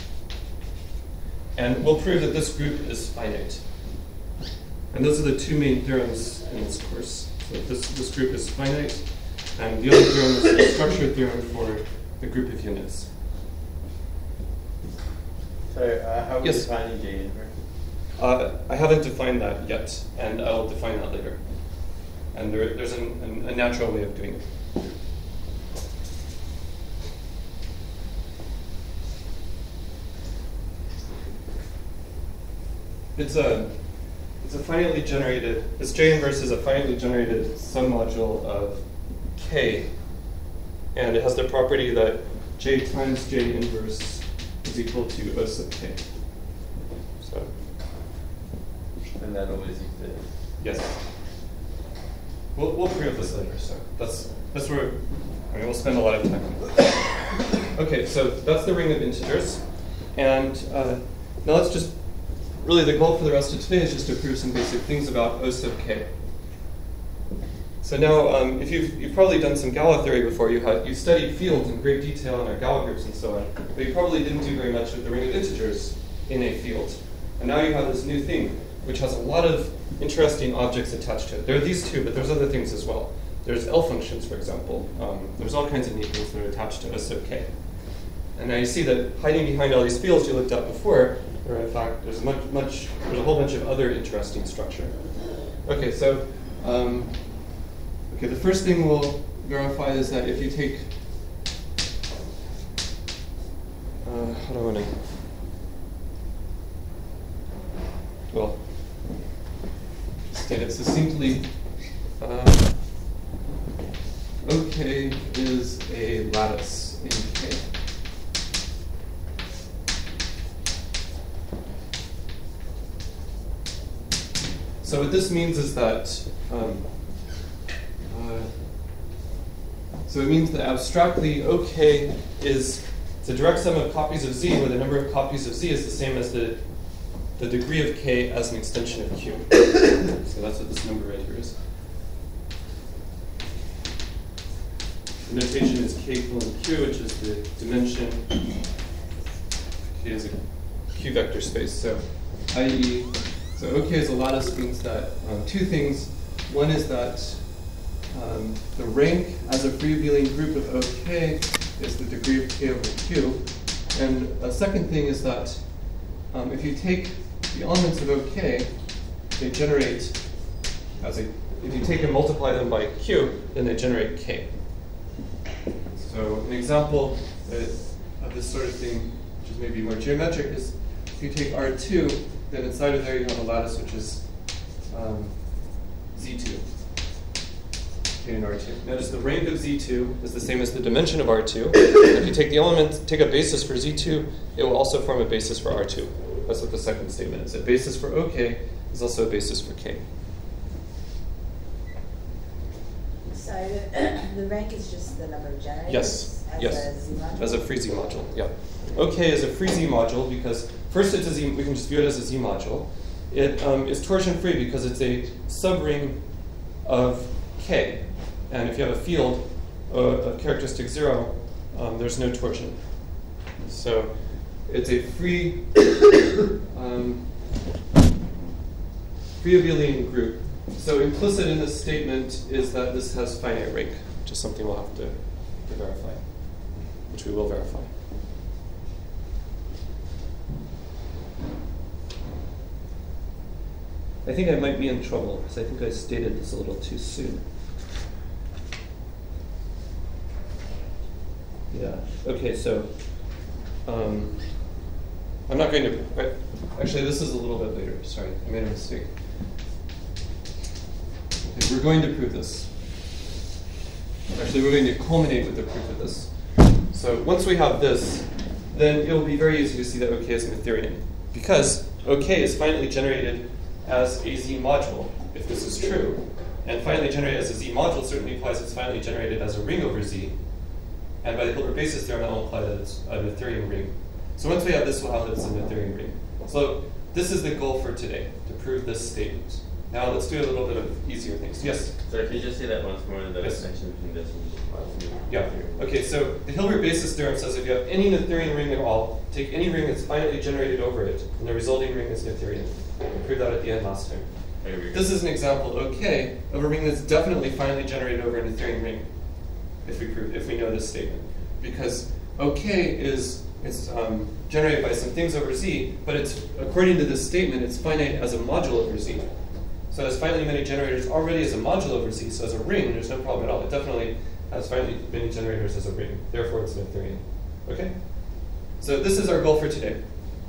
And we'll prove that this group is finite. And those are the two main theorems in this course. So this, this group is finite, and the other theorem is the structure theorem for the group of units. Sorry, uh, how are we Yes. defining J inverse? Uh, I haven't defined that yet, and I'll define that later. And there, there's an, an, a natural way of doing it. It's a it's a finitely generated. This J inverse is a finitely generated submodule of K, and it has the property that J times J inverse is equal to O sub K. So. And that always exists. Yes. We'll, we'll prove this later, so that's that's where I mean, we'll spend a lot of time on it. Okay, so that's the ring of integers. And uh, now let's just, really the goal for the rest of today is just to prove some basic things about O sub k. So now, um, if you've, you've probably done some Galois theory before, you had, you studied fields in great detail in our Galois groups and so on, but you probably didn't do very much with the ring of integers in a field. And now you have this new thing, which has a lot of interesting objects attached to it. There are these two, but there's other things as well. There's L functions, for example. Um, there's all kinds of neat things that are attached to O sub k. And now you see that hiding behind all these fields you looked at before, or in fact, there's a much, much, there's a whole bunch of other interesting structure. Okay, so, um, okay, the first thing we'll verify is that if you take, uh, how do I want to, well, state it succinctly. Uh, OK is a lattice in K. So what this means is that, um, uh, so it means that abstractly OK is the direct sum of copies of Z, where the number of copies of Z is the same as the the degree of K as an extension of Q. So that's what this number right here is. The notation is K equivalent Q, which is the dimension. K is a Q vector space. So, that is, so OK as a lattice means that um, two things. One is that um, the rank as a freewheeling group of OK is the degree of K over Q. And a second thing is that um, if you take the elements of OK, they generate as a, if you take and multiply them by Q, then they generate K. So an example uh, of this sort of thing, which is maybe more geometric, is if you take R two, then inside of there you have a lattice which is um, Z two. In R two. Notice the rank of Z two is the same as the dimension of R two. If you take the element, take a basis for Z two, it will also form a basis for R two. That's what the second statement is. A basis for OK is also a basis for K. Sorry, the, the rank is just the number of generators? Yes. As yes. a Z module? As a free Z module. Yeah. OK is a free Z module because first it's a Z. We can just view it as a Z module. It um, is torsion free because it's a subring of K. And if you have a field uh, of characteristic zero, um, there's no torsion. So it's a free, um, free abelian group. So implicit in this statement is that this has finite rank, which is something we'll have to, to verify, which we will verify. I think I might be in trouble because I think I stated this a little too soon. Yeah. Okay. So um, I'm not going to. Right, actually, this is a little bit later. Sorry, I made a mistake. Okay, we're going to prove this. Actually, we're going to culminate with the proof of this. So once we have this, then it will be very easy to see that OK is Noetherian because OK is finally generated as a Z module, if this is true. And finally generated as a Z module certainly implies it's finally generated as a ring over Z. And by the Hilbert basis theorem, that will imply that it's a Noetherian ring. So once we have this, we'll have that it's a Noetherian ring. So this is the goal for today, to prove this statement. Now let's do a little bit of easier things. Yes? Sorry, can you just say that once more, the yes. connection between this and Yeah. Okay, so the Hilbert basis theorem says if you have any Noetherian ring at all, take any ring that's finally generated over it, and the resulting ring is Noetherian. We proved that at the end last time. This is an example, OK, of a ring that's definitely finally generated over a Noetherian ring, if we prove, if we know this statement. Because OK is it's um, generated by some things over Z, but it's according to this statement, it's finite as a module over Z. So it has finitely many generators already as a module over Z, so as a ring, there's no problem at all. It definitely has finitely many generators as a ring. Therefore, it's Noetherian. Okay? So this is our goal for today.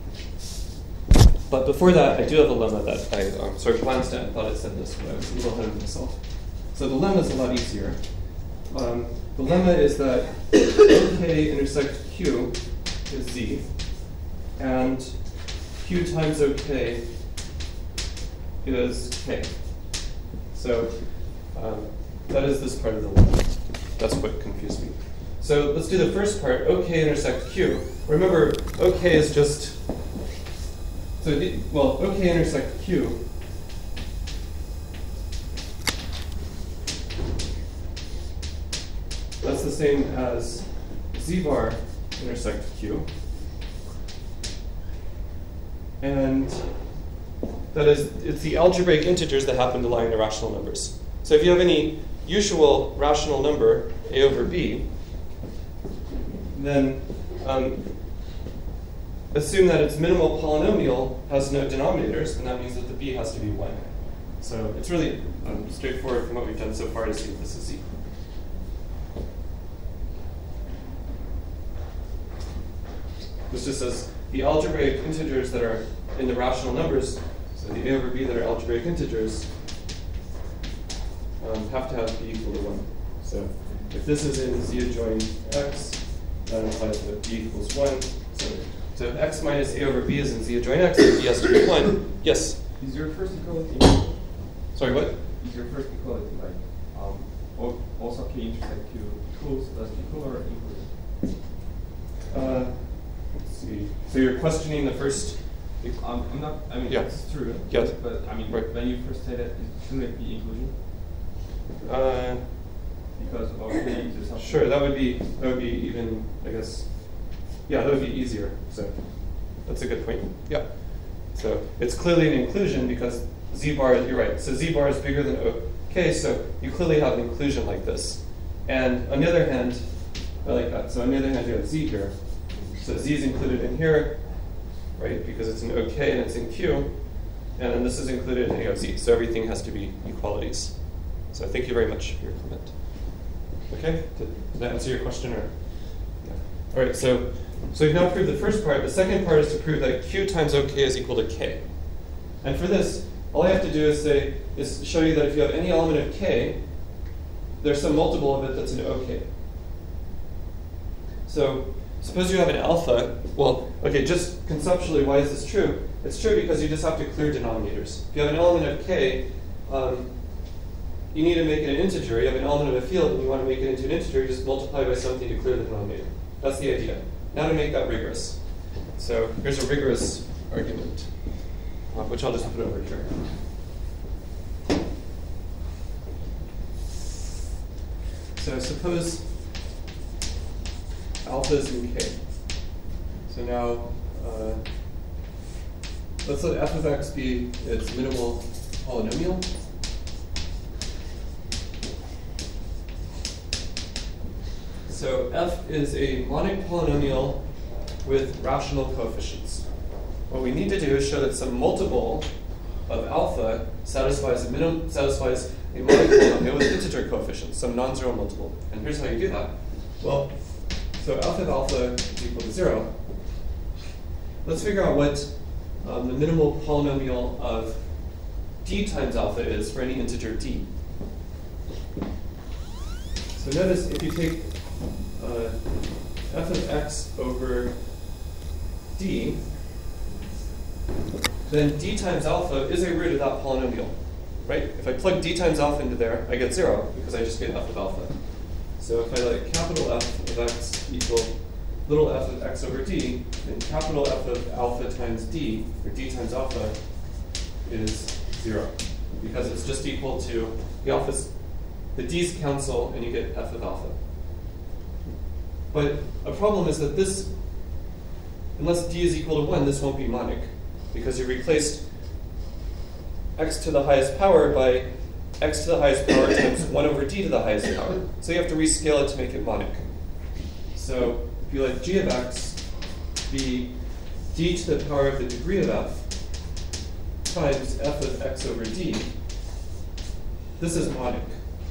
But before that, I do have a lemma that I um, sort of glanced at and thought I said this, but I was a little ahead of myself. So the lemma is a lot easier. Um, the lemma is that OK intersect Q is Z, and Q times OK is K. So um, that is this part of the lemma. That's what confused me. So let's do the first part, OK intersect Q. Remember, OK is just, so the, well, OK intersect Q that's the same as Z bar intersect Q. And that is, it's the algebraic integers that happen to lie in the rational numbers. So if you have any usual rational number, A over B, then um, assume that its minimal polynomial has no denominators, and that means that the B has to be one. So it's really um, straightforward from what we've done so far to see if this is Z. This just says the algebraic integers that are in the rational numbers, so the A over B that are algebraic integers, um, have to have B equal to one. So if this is in Z adjoin X, that implies that B equals one. So, so if X minus A over B is in Z adjoin X, then B has to be one. Yes? Is your first equality? Sorry, what? Is your first equality like um, al- also K intersect Q equals, does equal or include? Uh, let's see. So you're questioning the first. Um, I'm not, I mean, Yeah. it's true. Yes. But I mean, Right. when you first say that, it shouldn't it be inclusion? Uh, Because of K is something. Sure, that would be that would be even, I guess, yeah, that would be easier. So that's a good point. Yeah. So it's clearly an inclusion because Z bar, you're right. So Z bar is bigger than OK, so you clearly have an inclusion like this. And on the other hand, I like that. So on the other hand, you have Z here. So Z is included in here, right? Because it's in OK and it's in Q. And then this is included in A of Z, so everything has to be equalities. So thank you very much for your comment. Okay, did, did that answer your question? Or? Yeah. All right, so, so we've now proved the first part. The second part is to prove that Q times OK is equal to K. And for this, all I have to do is say, is show you that if you have any element of K, there's some multiple of it that's an OK. So suppose you have an alpha. Well, okay, just conceptually, why is this true? It's true because you just have to clear denominators. If you have an element of K, um, you need to make it an integer. You have an element of a field and you want to make it into an integer, you just multiply by something to clear the denominator. That's the idea. Now to make that rigorous. So here's a rigorous argument, uh, which I'll just put over here. So suppose alpha is in K. So now uh, let's let f of x be its minimal polynomial. So f is a monic polynomial with rational coefficients. What we need to do is show that some multiple of alpha satisfies a minimum satisfies a monic polynomial with integer coefficients, some non-zero multiple. And here's how you do that. Well, so alpha of alpha is equal to zero. Let's figure out what um, the minimal polynomial of d times alpha is for any integer d. So notice if you take uh, f of x over d, then d times alpha is a root of that polynomial, right? If I plug d times alpha into there, I get zero because I just get f of alpha. So if I let capital F of x equal little f of x over d, then capital F of alpha times d, or d times alpha, is zero. Because it's just equal to the alphas, the d's cancel, and you get f of alpha. But a problem is that this, unless d is equal to one, this won't be monic, because you replaced x to the highest power by x to the highest power times one over d to the highest power. So you have to rescale it to make it monic. So if you let g of x be d to the power of the degree of f times f of x over d, this is monic.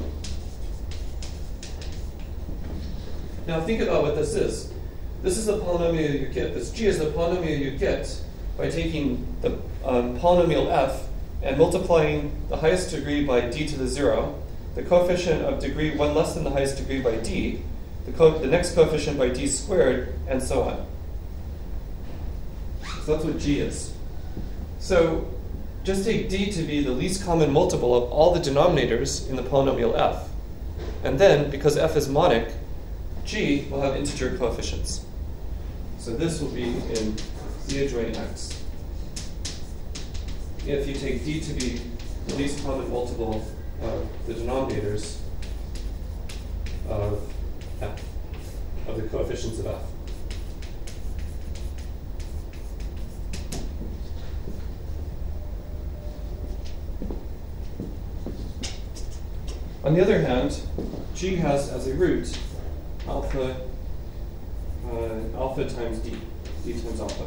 Now think about what this is. This is the polynomial you get. This g is the polynomial you get by taking the um, polynomial f and multiplying the highest degree by d to the zero, the coefficient of degree one less than the highest degree by d, the, co the next coefficient by d squared, and so on. So that's what g is. So just take d to be the least common multiple of all the denominators in the polynomial f. And then, because f is monic, g will have integer coefficients. So this will be in z adjoint x. If you take d to be the least common multiple of the denominators of f, of the coefficients of f. On the other hand, g has as a root alpha uh, alpha times d, d times alpha.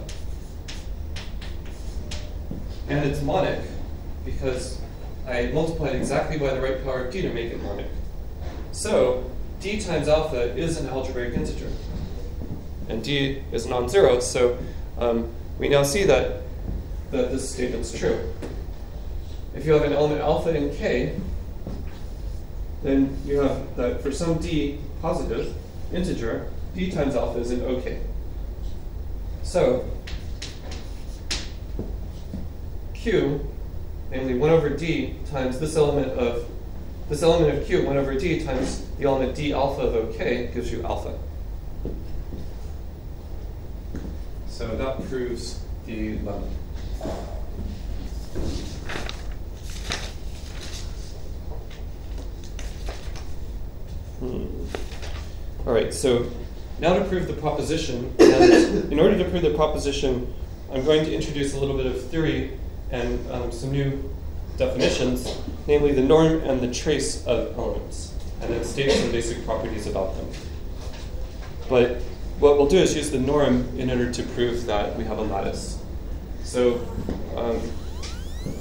And it's monic because I multiplied exactly by the right power of d to make it monic. So d times alpha is an algebraic integer. And d is non-zero, so um, we now see that, that this statement's true. If you have an element alpha in k, then you have that for some d positive integer, d times alpha is in OK. So q, namely one over d times this element of this element of q, one over d times the element d alpha of OK gives you alpha. So that proves the lemma. Hmm. All right, so now to prove the proposition, and in order to prove the proposition, I'm going to introduce a little bit of theory and um, some new definitions, namely the norm and the trace of elements, and then state some basic properties about them. But what we'll do is use the norm in order to prove that we have a lattice. So um,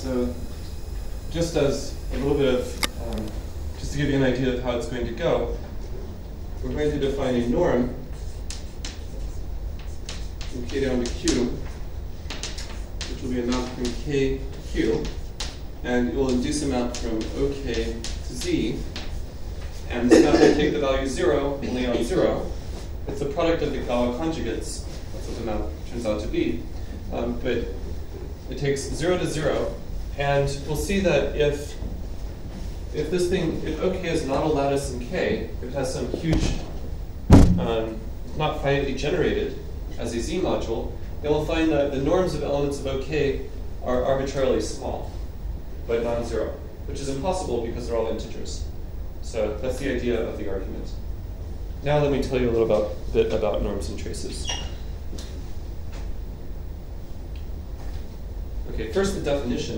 So just as a little bit of, um, just to give you an idea of how it's going to go, we're going to define a norm from k down to q, which will be a map from k to q, and it will induce a map from ok to z. And this map will take the value zero only on zero. It's the product of the Galois conjugates. That's what the map turns out to be. Um, but it takes zero to zero, and we'll see that if if this thing, if OK is not a lattice in K, if it has some huge, um, not finitely generated as a Z module, then we'll find that the norms of elements of OK are arbitrarily small, but non-zero, which is impossible because they're all integers. So that's the idea of the argument. Now let me tell you a little about, bit about norms and traces. Okay, first the definition.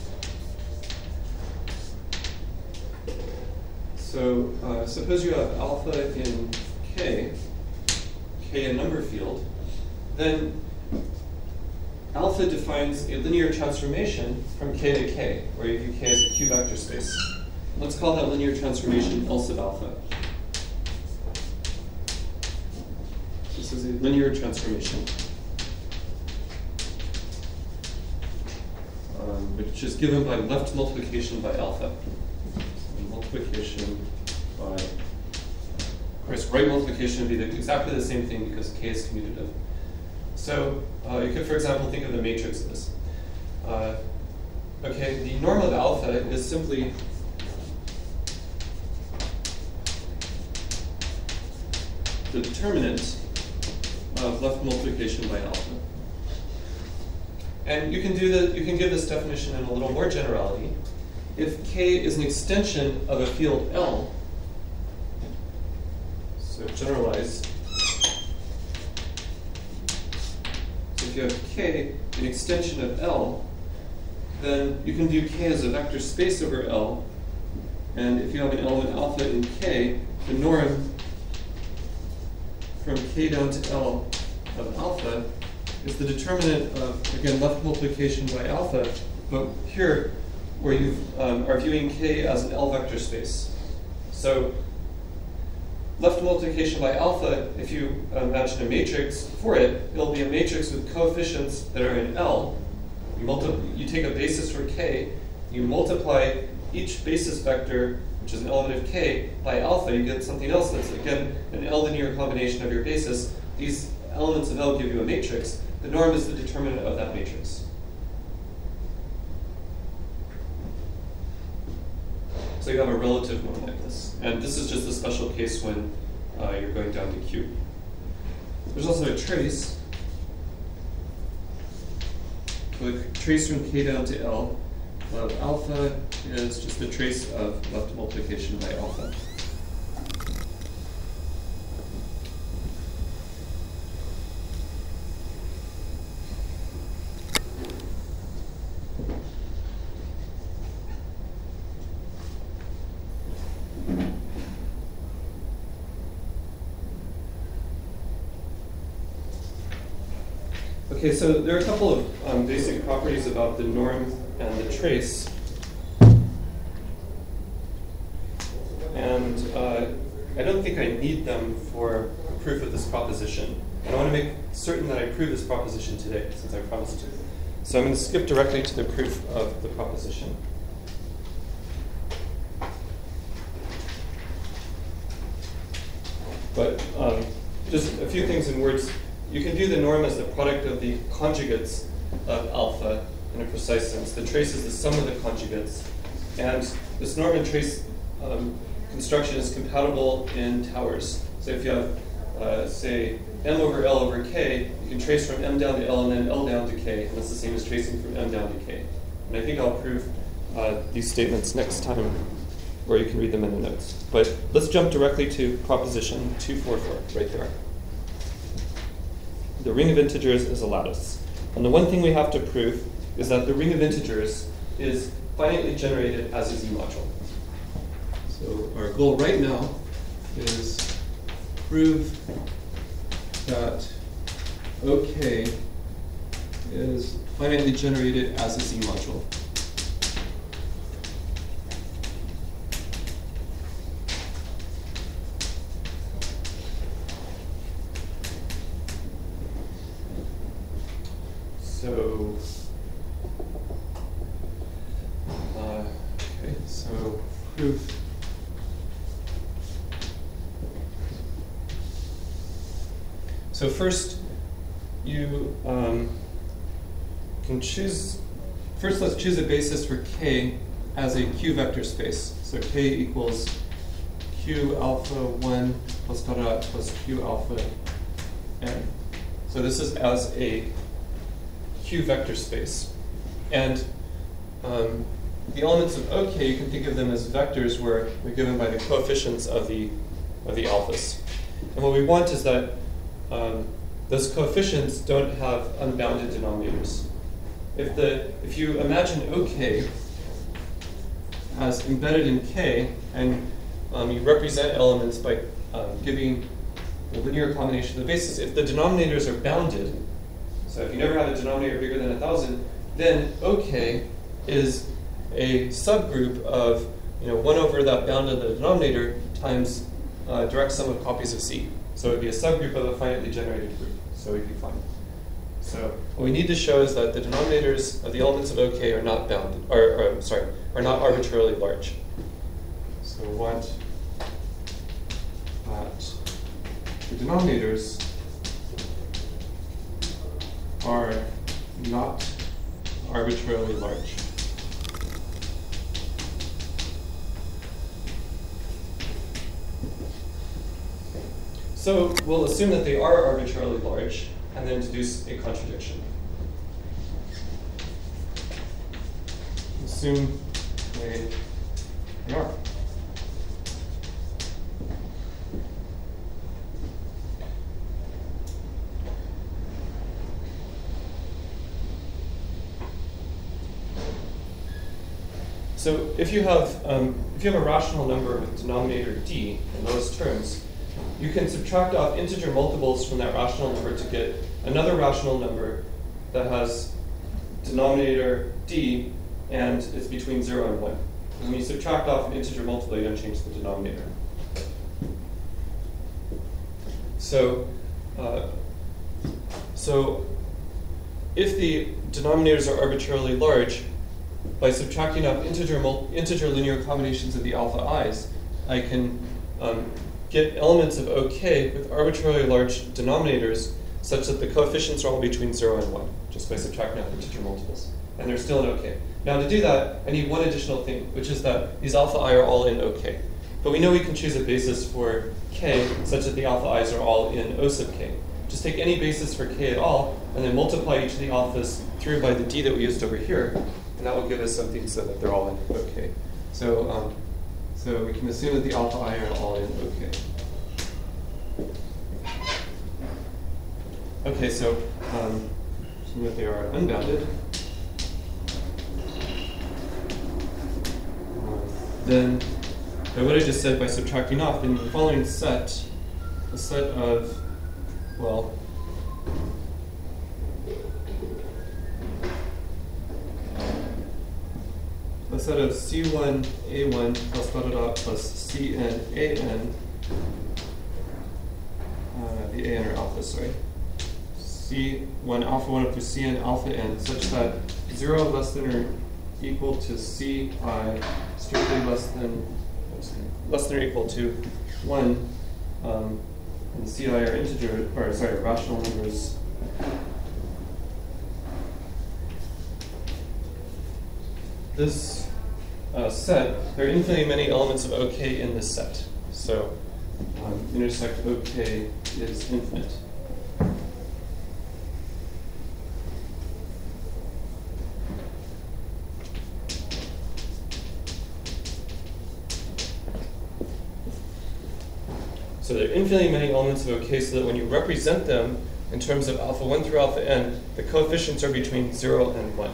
So uh, suppose you have alpha in K, K a number field, then alpha defines a linear transformation from K to K, where you view K as a Q vector space. Let's call that linear transformation L sub alpha. This is a linear transformation, um, which is given by left multiplication by alpha. So multiplication by, of course, right multiplication would be the, exactly the same thing because K is commutative. So uh, you could, for example, think of the matrix of this. Uh, okay, the norm of alpha is simply the determinant of left multiplication by alpha. And you can do the, you can give this definition in a little more generality. If K is an extension of a field L, so generalize. So if you have K, an extension of L, then you can view K as a vector space over L. And if you have an element alpha in K, the norm from K down to L of alpha is the determinant of, again, left multiplication by alpha, but here, where you um, are viewing K as an L vector space. So left multiplication by alpha, if you imagine a matrix for it, it'll be a matrix with coefficients that are in L. You, multi- you take a basis for K, you multiply each basis vector, which is an element of K, by alpha, you get something else that's, again, an L linear combination of your basis. These elements of L give you a matrix. The norm is the determinant of that matrix. So you have a relative norm like this. And this is just a special case when uh, you're going down to Q. There's also a trace. So the trace from K down to L of alpha is just the trace of left multiplication by alpha. Okay, so there are a couple of um, basic properties about the norm and the trace. And uh, I don't think I need them for a proof of this proposition. And I want to make certain that I prove this proposition today, since I promised to. So I'm going to skip directly to the proof of the proposition. But um, just a few things in words. You can view the norm as the product of the conjugates of alpha in a precise sense. The trace is the sum of the conjugates. And this norm and trace um, construction is compatible in towers. So if you have, uh, say, m over L over k, you can trace from m down to L and then L down to k. And that's the same as tracing from m down to k. And I think I'll prove uh, these statements next time, or you can read them in the notes. But let's jump directly to proposition two forty-four, right there. The ring of integers is a lattice. And the one thing we have to prove is that the ring of integers is finitely generated as a Z module. So our goal right now is prove that OK is finitely generated as a Z module. so, uh, okay, so proof. So first, you um, can choose, first let's choose a basis for K as a Q vector space. So K equals Q alpha one plus dot dot plus Q alpha n. So this is as a Q vector space. And um, the elements of OK, you can think of them as vectors where they're given by the coefficients of the, of the alphas. And what we want is that um, those coefficients don't have unbounded denominators. If, the, if you imagine OK as embedded in K, and um, you represent elements by um, giving a linear combination of the bases, if the denominators are bounded, so if you never have a denominator bigger than one thousand, then OK is a subgroup of you know, one over that bound of the denominator times uh, direct sum of copies of C. So it would be a subgroup of a finitely generated group. So we'd be fine. So what we need to show is that the denominators of the elements of OK are not bounded, or, or sorry, are not arbitrarily large. So we want that the denominators are not arbitrarily large. So we'll assume that they are arbitrarily large and then deduce a contradiction. Assume they, they are. So if you have um, if you have a rational number with denominator d in those terms, you can subtract off integer multiples from that rational number to get another rational number that has denominator d and it's between zero and one. And when you subtract off an integer multiple, you don't change the denominator. So, uh, so if the denominators are arbitrarily large, by subtracting off integer, mul- integer linear combinations of the alpha i's, I can um, get elements of OK with arbitrarily large denominators such that the coefficients are all between zero and one, just by subtracting out integer multiples. And they're still in OK. Now to do that, I need one additional thing, which is that these alpha I are all in OK. But we know we can choose a basis for K such that the alpha i's are all in O sub K. Just take any basis for K at all, and then multiply each of the alphas through by the D that we used over here, and that will give us something so that they're all in OK. So, um, so we can assume that the alpha I are all in OK. Okay, so um, assume that they are unbounded. Um, then, by what I just said, by subtracting off, then the following set, a set of, well, a set of C one A one plus dot dot dot plus C N A N, uh, the A N are alpha, sorry. C one alpha one up to C N alpha N, such that zero less than or equal to C I strictly less than less than or equal to one, um, and C I are integer, or sorry, rational numbers. This uh, set, there are infinitely many elements of OK in this set. So um, intersect OK is infinite. So there are infinitely many elements of OK, so that when you represent them in terms of alpha one through alpha n, the coefficients are between zero and one.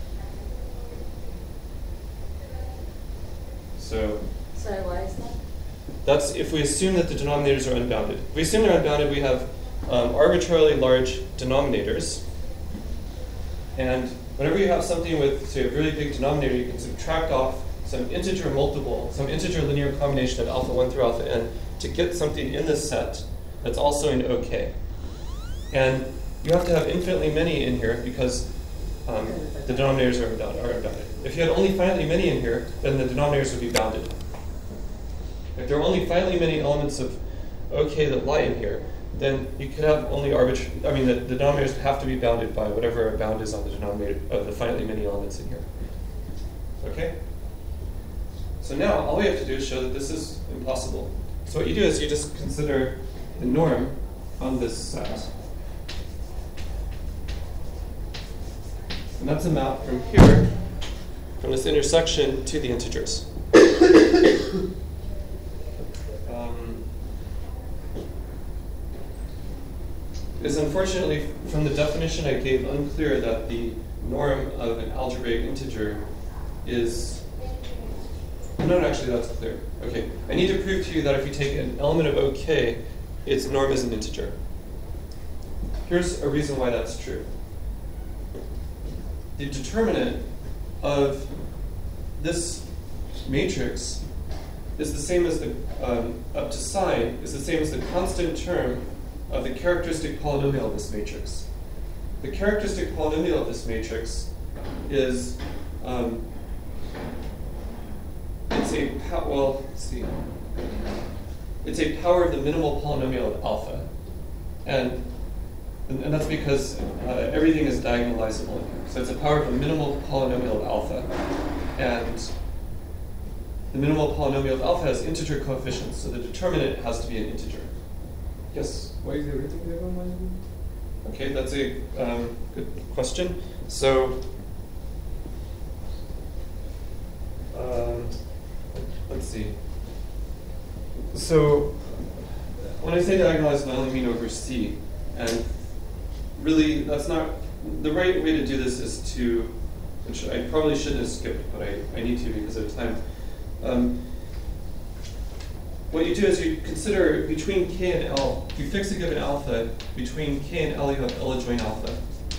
So Sorry, why is that? that's if we assume that the denominators are unbounded. If we assume they're unbounded, we have um, arbitrarily large denominators. And whenever you have something with, say, a really big denominator, you can subtract off some integer multiple, some integer linear combination of alpha one through alpha n to get something in this set that's also in OK. And you have to have infinitely many in here because um, the denominators are unbound- are unbounded. If you had only finitely many in here, then the denominators would be bounded. If there are only finitely many elements of OK that lie in here, then you could have only arbitrary, I mean, the, the denominators have to be bounded by whatever a bound is on the denominator of the finitely many elements in here. Okay? So now all we have to do is show that this is impossible. So what you do is you just consider the norm on this set. And that's a map from here, from this intersection to the integers. um, it is unfortunately, from the definition I gave, unclear that the norm of an algebraic integer is... No, no, actually that's clear. Okay, I need to prove to you that if you take an element of OK, its norm is an integer. Here's a reason why that's true. The determinant of this matrix is the same as the, um, up to sign, is the same as the constant term of the characteristic polynomial of this matrix. The characteristic polynomial of this matrix is, um, it's a, pow- well, let's see. It's a power of the minimal polynomial of alpha. And And, and that's because uh, everything is diagonalizable in here. So it's a power of a minimal polynomial of alpha. And the minimal polynomial of alpha has integer coefficients, so the determinant has to be an integer. Yes? Why is everything diagonalizable? Okay, that's a um, good question. So, um, let's see. So, when I say diagonalized, I only mean over C. And really, that's not, the right way to do this is to, which I probably shouldn't have skipped, but I, I need to because of time. Um, what you do is you consider between K and L, you fix a given alpha, between K and L you have L adjoint alpha.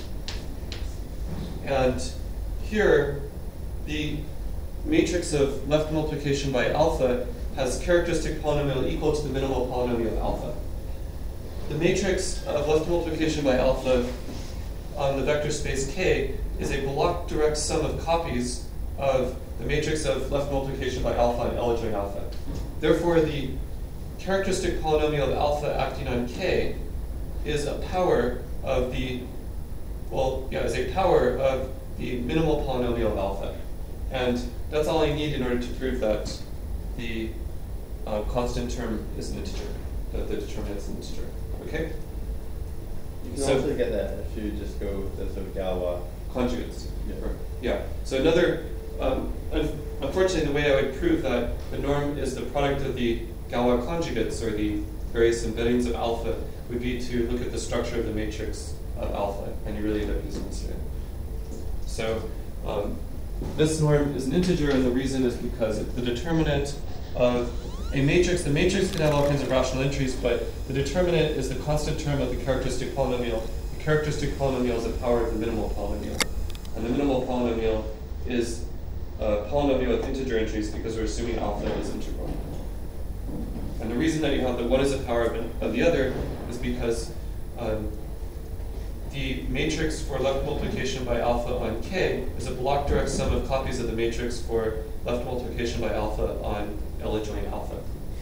And here, the matrix of left multiplication by alpha has characteristic polynomial equal to the minimal polynomial of alpha. The matrix of left multiplication by alpha on the vector space K is a block direct sum of copies of the matrix of left multiplication by alpha on L adjoint alpha. Therefore, the characteristic polynomial of alpha acting on K is a power of the, well, yeah, is a power of the minimal polynomial of alpha. And that's all I need in order to prove that the uh, constant term is an integer, that the determinant is an integer. Okay? You can So- also get that if you just go with the sort of Galois. Conjugates. Yeah. Yeah. So another, um, un- unfortunately, the way I would prove that the norm is the product of the Galois conjugates, or the various embeddings of alpha, would be to look at the structure of the matrix of alpha, and you really end up using this here. So um, this norm is an integer, and the reason is because it, the determinant of a matrix, the matrix can have all kinds of rational entries, but the determinant is the constant term of the characteristic polynomial. The characteristic polynomial is the power of the minimal polynomial. And the minimal polynomial is a polynomial with integer entries because we're assuming alpha is integral. And the reason that you have the one is a power of, of the other is because um, the matrix for left multiplication by alpha on K is a block direct sum of copies of the matrix for left multiplication by alpha on L adjoint alpha.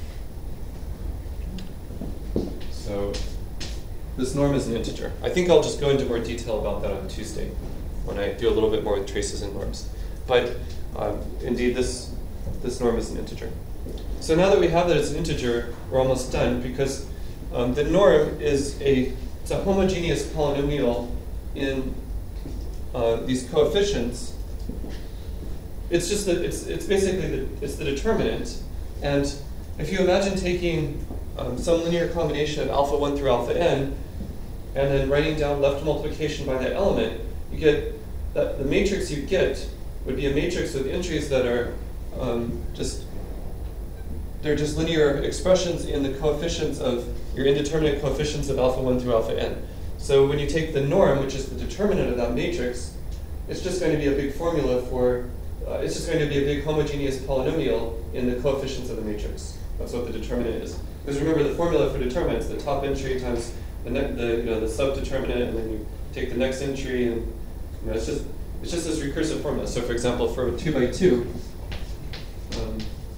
So this norm is an integer. I think I'll just go into more detail about that on Tuesday when I do a little bit more with traces and norms. But um, indeed, this this norm is an integer. So now that we have that it's an integer, we're almost done, because um, the norm is a it's a homogeneous polynomial in uh, these coefficients. It's just that it's it's basically the, it's the determinant. And if you imagine taking um, some linear combination of alpha one through alpha n, and then writing down left multiplication by that element, you get that the matrix you get would be a matrix with entries that are um, just they're just linear expressions in the coefficients of your indeterminate coefficients of alpha one through alpha n. So when you take the norm, which is the determinant of that matrix, it's just going to be a big formula for, uh, it's just going to be a big homogeneous polynomial in the coefficients of the matrix. That's what the determinant is. Because remember, the formula for determinants, the top entry times the, ne- the you know the subdeterminant, and then you take the next entry, and you know it's just it's just this recursive formula. So for example, for a two by two, um,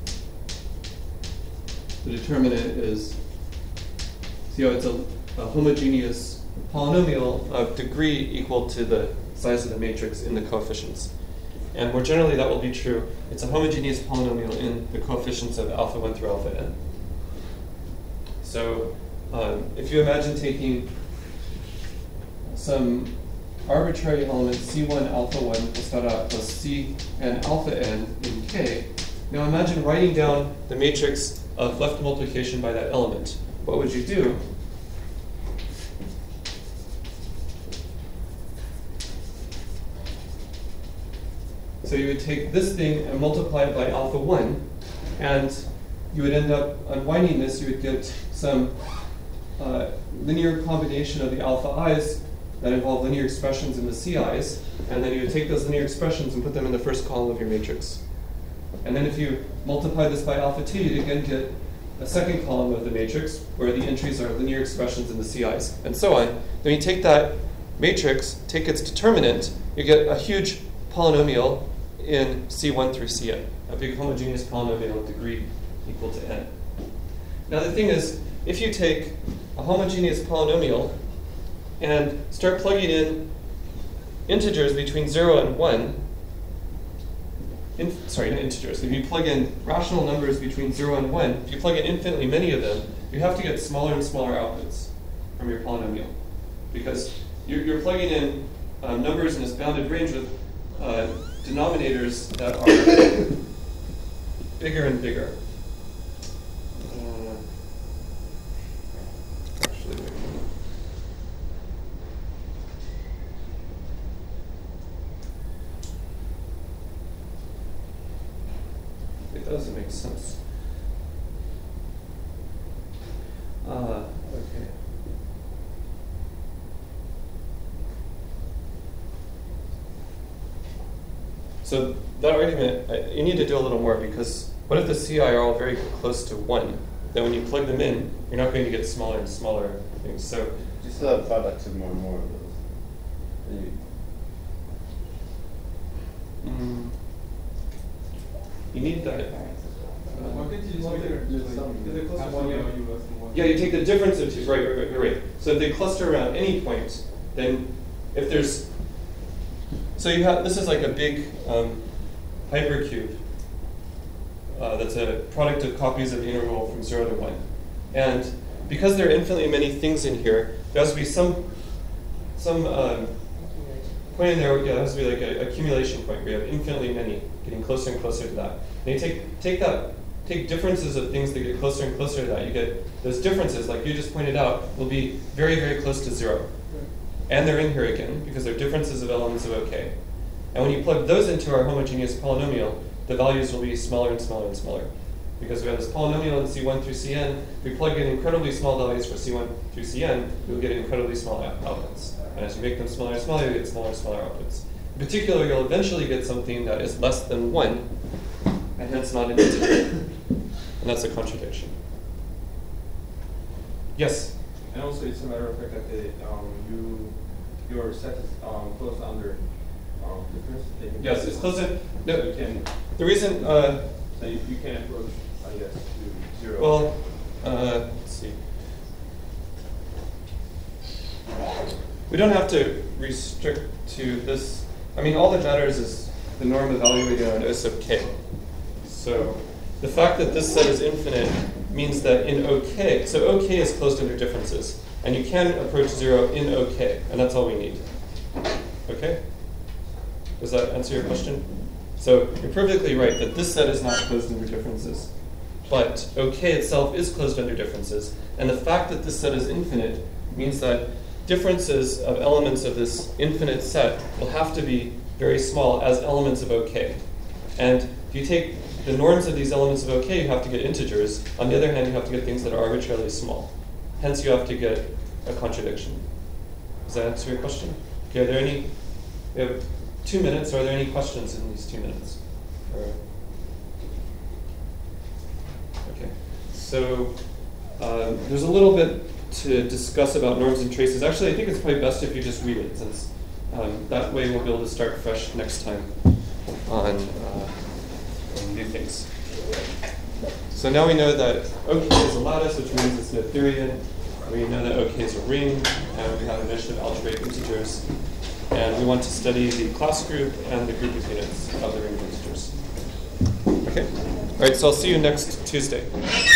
the determinant is, see how it's a, a homogeneous polynomial of degree equal to the size of the matrix in the coefficients. And more generally, that will be true. It's a homogeneous polynomial in the coefficients of alpha one through alpha n. So um, if you imagine taking some arbitrary element c one alpha one plus dot out plus c n alpha n in K, now imagine writing down the matrix of left multiplication by that element. What would you do? So you would take this thing and multiply it by alpha one, and you would end up unwinding this. You would get some uh, linear combination of the alpha i's that involve linear expressions in the c i's, and then you would take those linear expressions and put them in the first column of your matrix. And then if you multiply this by alpha t, you again get a second column of the matrix where the entries are linear expressions in the c i's, and so on. Then you take that matrix, take its determinant, you get a huge polynomial in C one through C n, a big homogeneous polynomial of degree equal to n. Now the thing is, if you take a homogeneous polynomial and start plugging in integers between zero and one, in, sorry, not integers, if you plug in rational numbers between zero and one, if you plug in infinitely many of them, you have to get smaller and smaller outputs from your polynomial. Because you're, you're plugging in uh, numbers in this bounded range with uh, denominators that are bigger and bigger. Uh, actually, wait a minute. It doesn't make sense. Uh, okay. So that argument, uh, you need to do a little more, because what if the C I are all very close to one? Then when you plug them in, you're not going to get smaller and smaller things. So You still have products of more and more of those. And you, mm, you need that. Why can't you just make it, There's like, some- if they cluster one, you know, you less than one. Yeah, you take the difference of two. Right, right, right, right. So if they cluster around any point, then if there's, so you have, this is like a big um, hypercube uh, that's a product of copies of the interval from zero to one. And because there are infinitely many things in here, there has to be some some um, point in there. Yeah, there has to be like an accumulation point where you have infinitely many, getting closer and closer to that. And you take take that, take differences of things that get closer and closer to that. You get those differences, like you just pointed out, will be very, very close to zero. And they're in here again, because they're differences of elements of OK. And when you plug those into our homogeneous polynomial, the values will be smaller and smaller and smaller. Because we have this polynomial in C one through C n, we plug in incredibly small values for C one through C n, you'll get incredibly small outputs. And as you make them smaller and smaller, you get smaller and smaller outputs. In particular, you'll eventually get something that is less than one, and hence not an integer. And that's a contradiction. Yes? And also, it's a matter of fact that the, um, you, your set is um, close under um, difference. taking Yes, it's close to, So no, you can, the reason, uh, so you, you can approach, I guess, to zero. well, uh, let's see. We don't have to restrict to this. I mean, all that matters is the norm evaluated on O sub k. So the fact that this set is infinite means that in OK, so OK is closed under differences, and you can approach zero in OK, and that's all we need. Okay? Does that answer your question? So you're perfectly right that this set is not closed under differences, but OK itself is closed under differences, and the fact that this set is infinite means that differences of elements of this infinite set will have to be very small as elements of OK. And if you take the norms of these elements of OK, you have to get integers. On the other hand, you have to get things that are arbitrarily small. Hence, you have to get a contradiction. Does that answer your question? Okay, are there any, we have two minutes. Are there any questions in these two minutes? Or, okay, so um, there's a little bit to discuss about norms and traces. Actually, I think it's probably best if you just read it, since um, that way we'll be able to start fresh next time on, uh, on new things. So now we know that OK is a lattice, which means it's Noetherian. We know that OK is a ring, and we have a notion of algebraic integers. And we want to study the class group and the group of units of the ring of integers. Okay? All right, so I'll see you next Tuesday.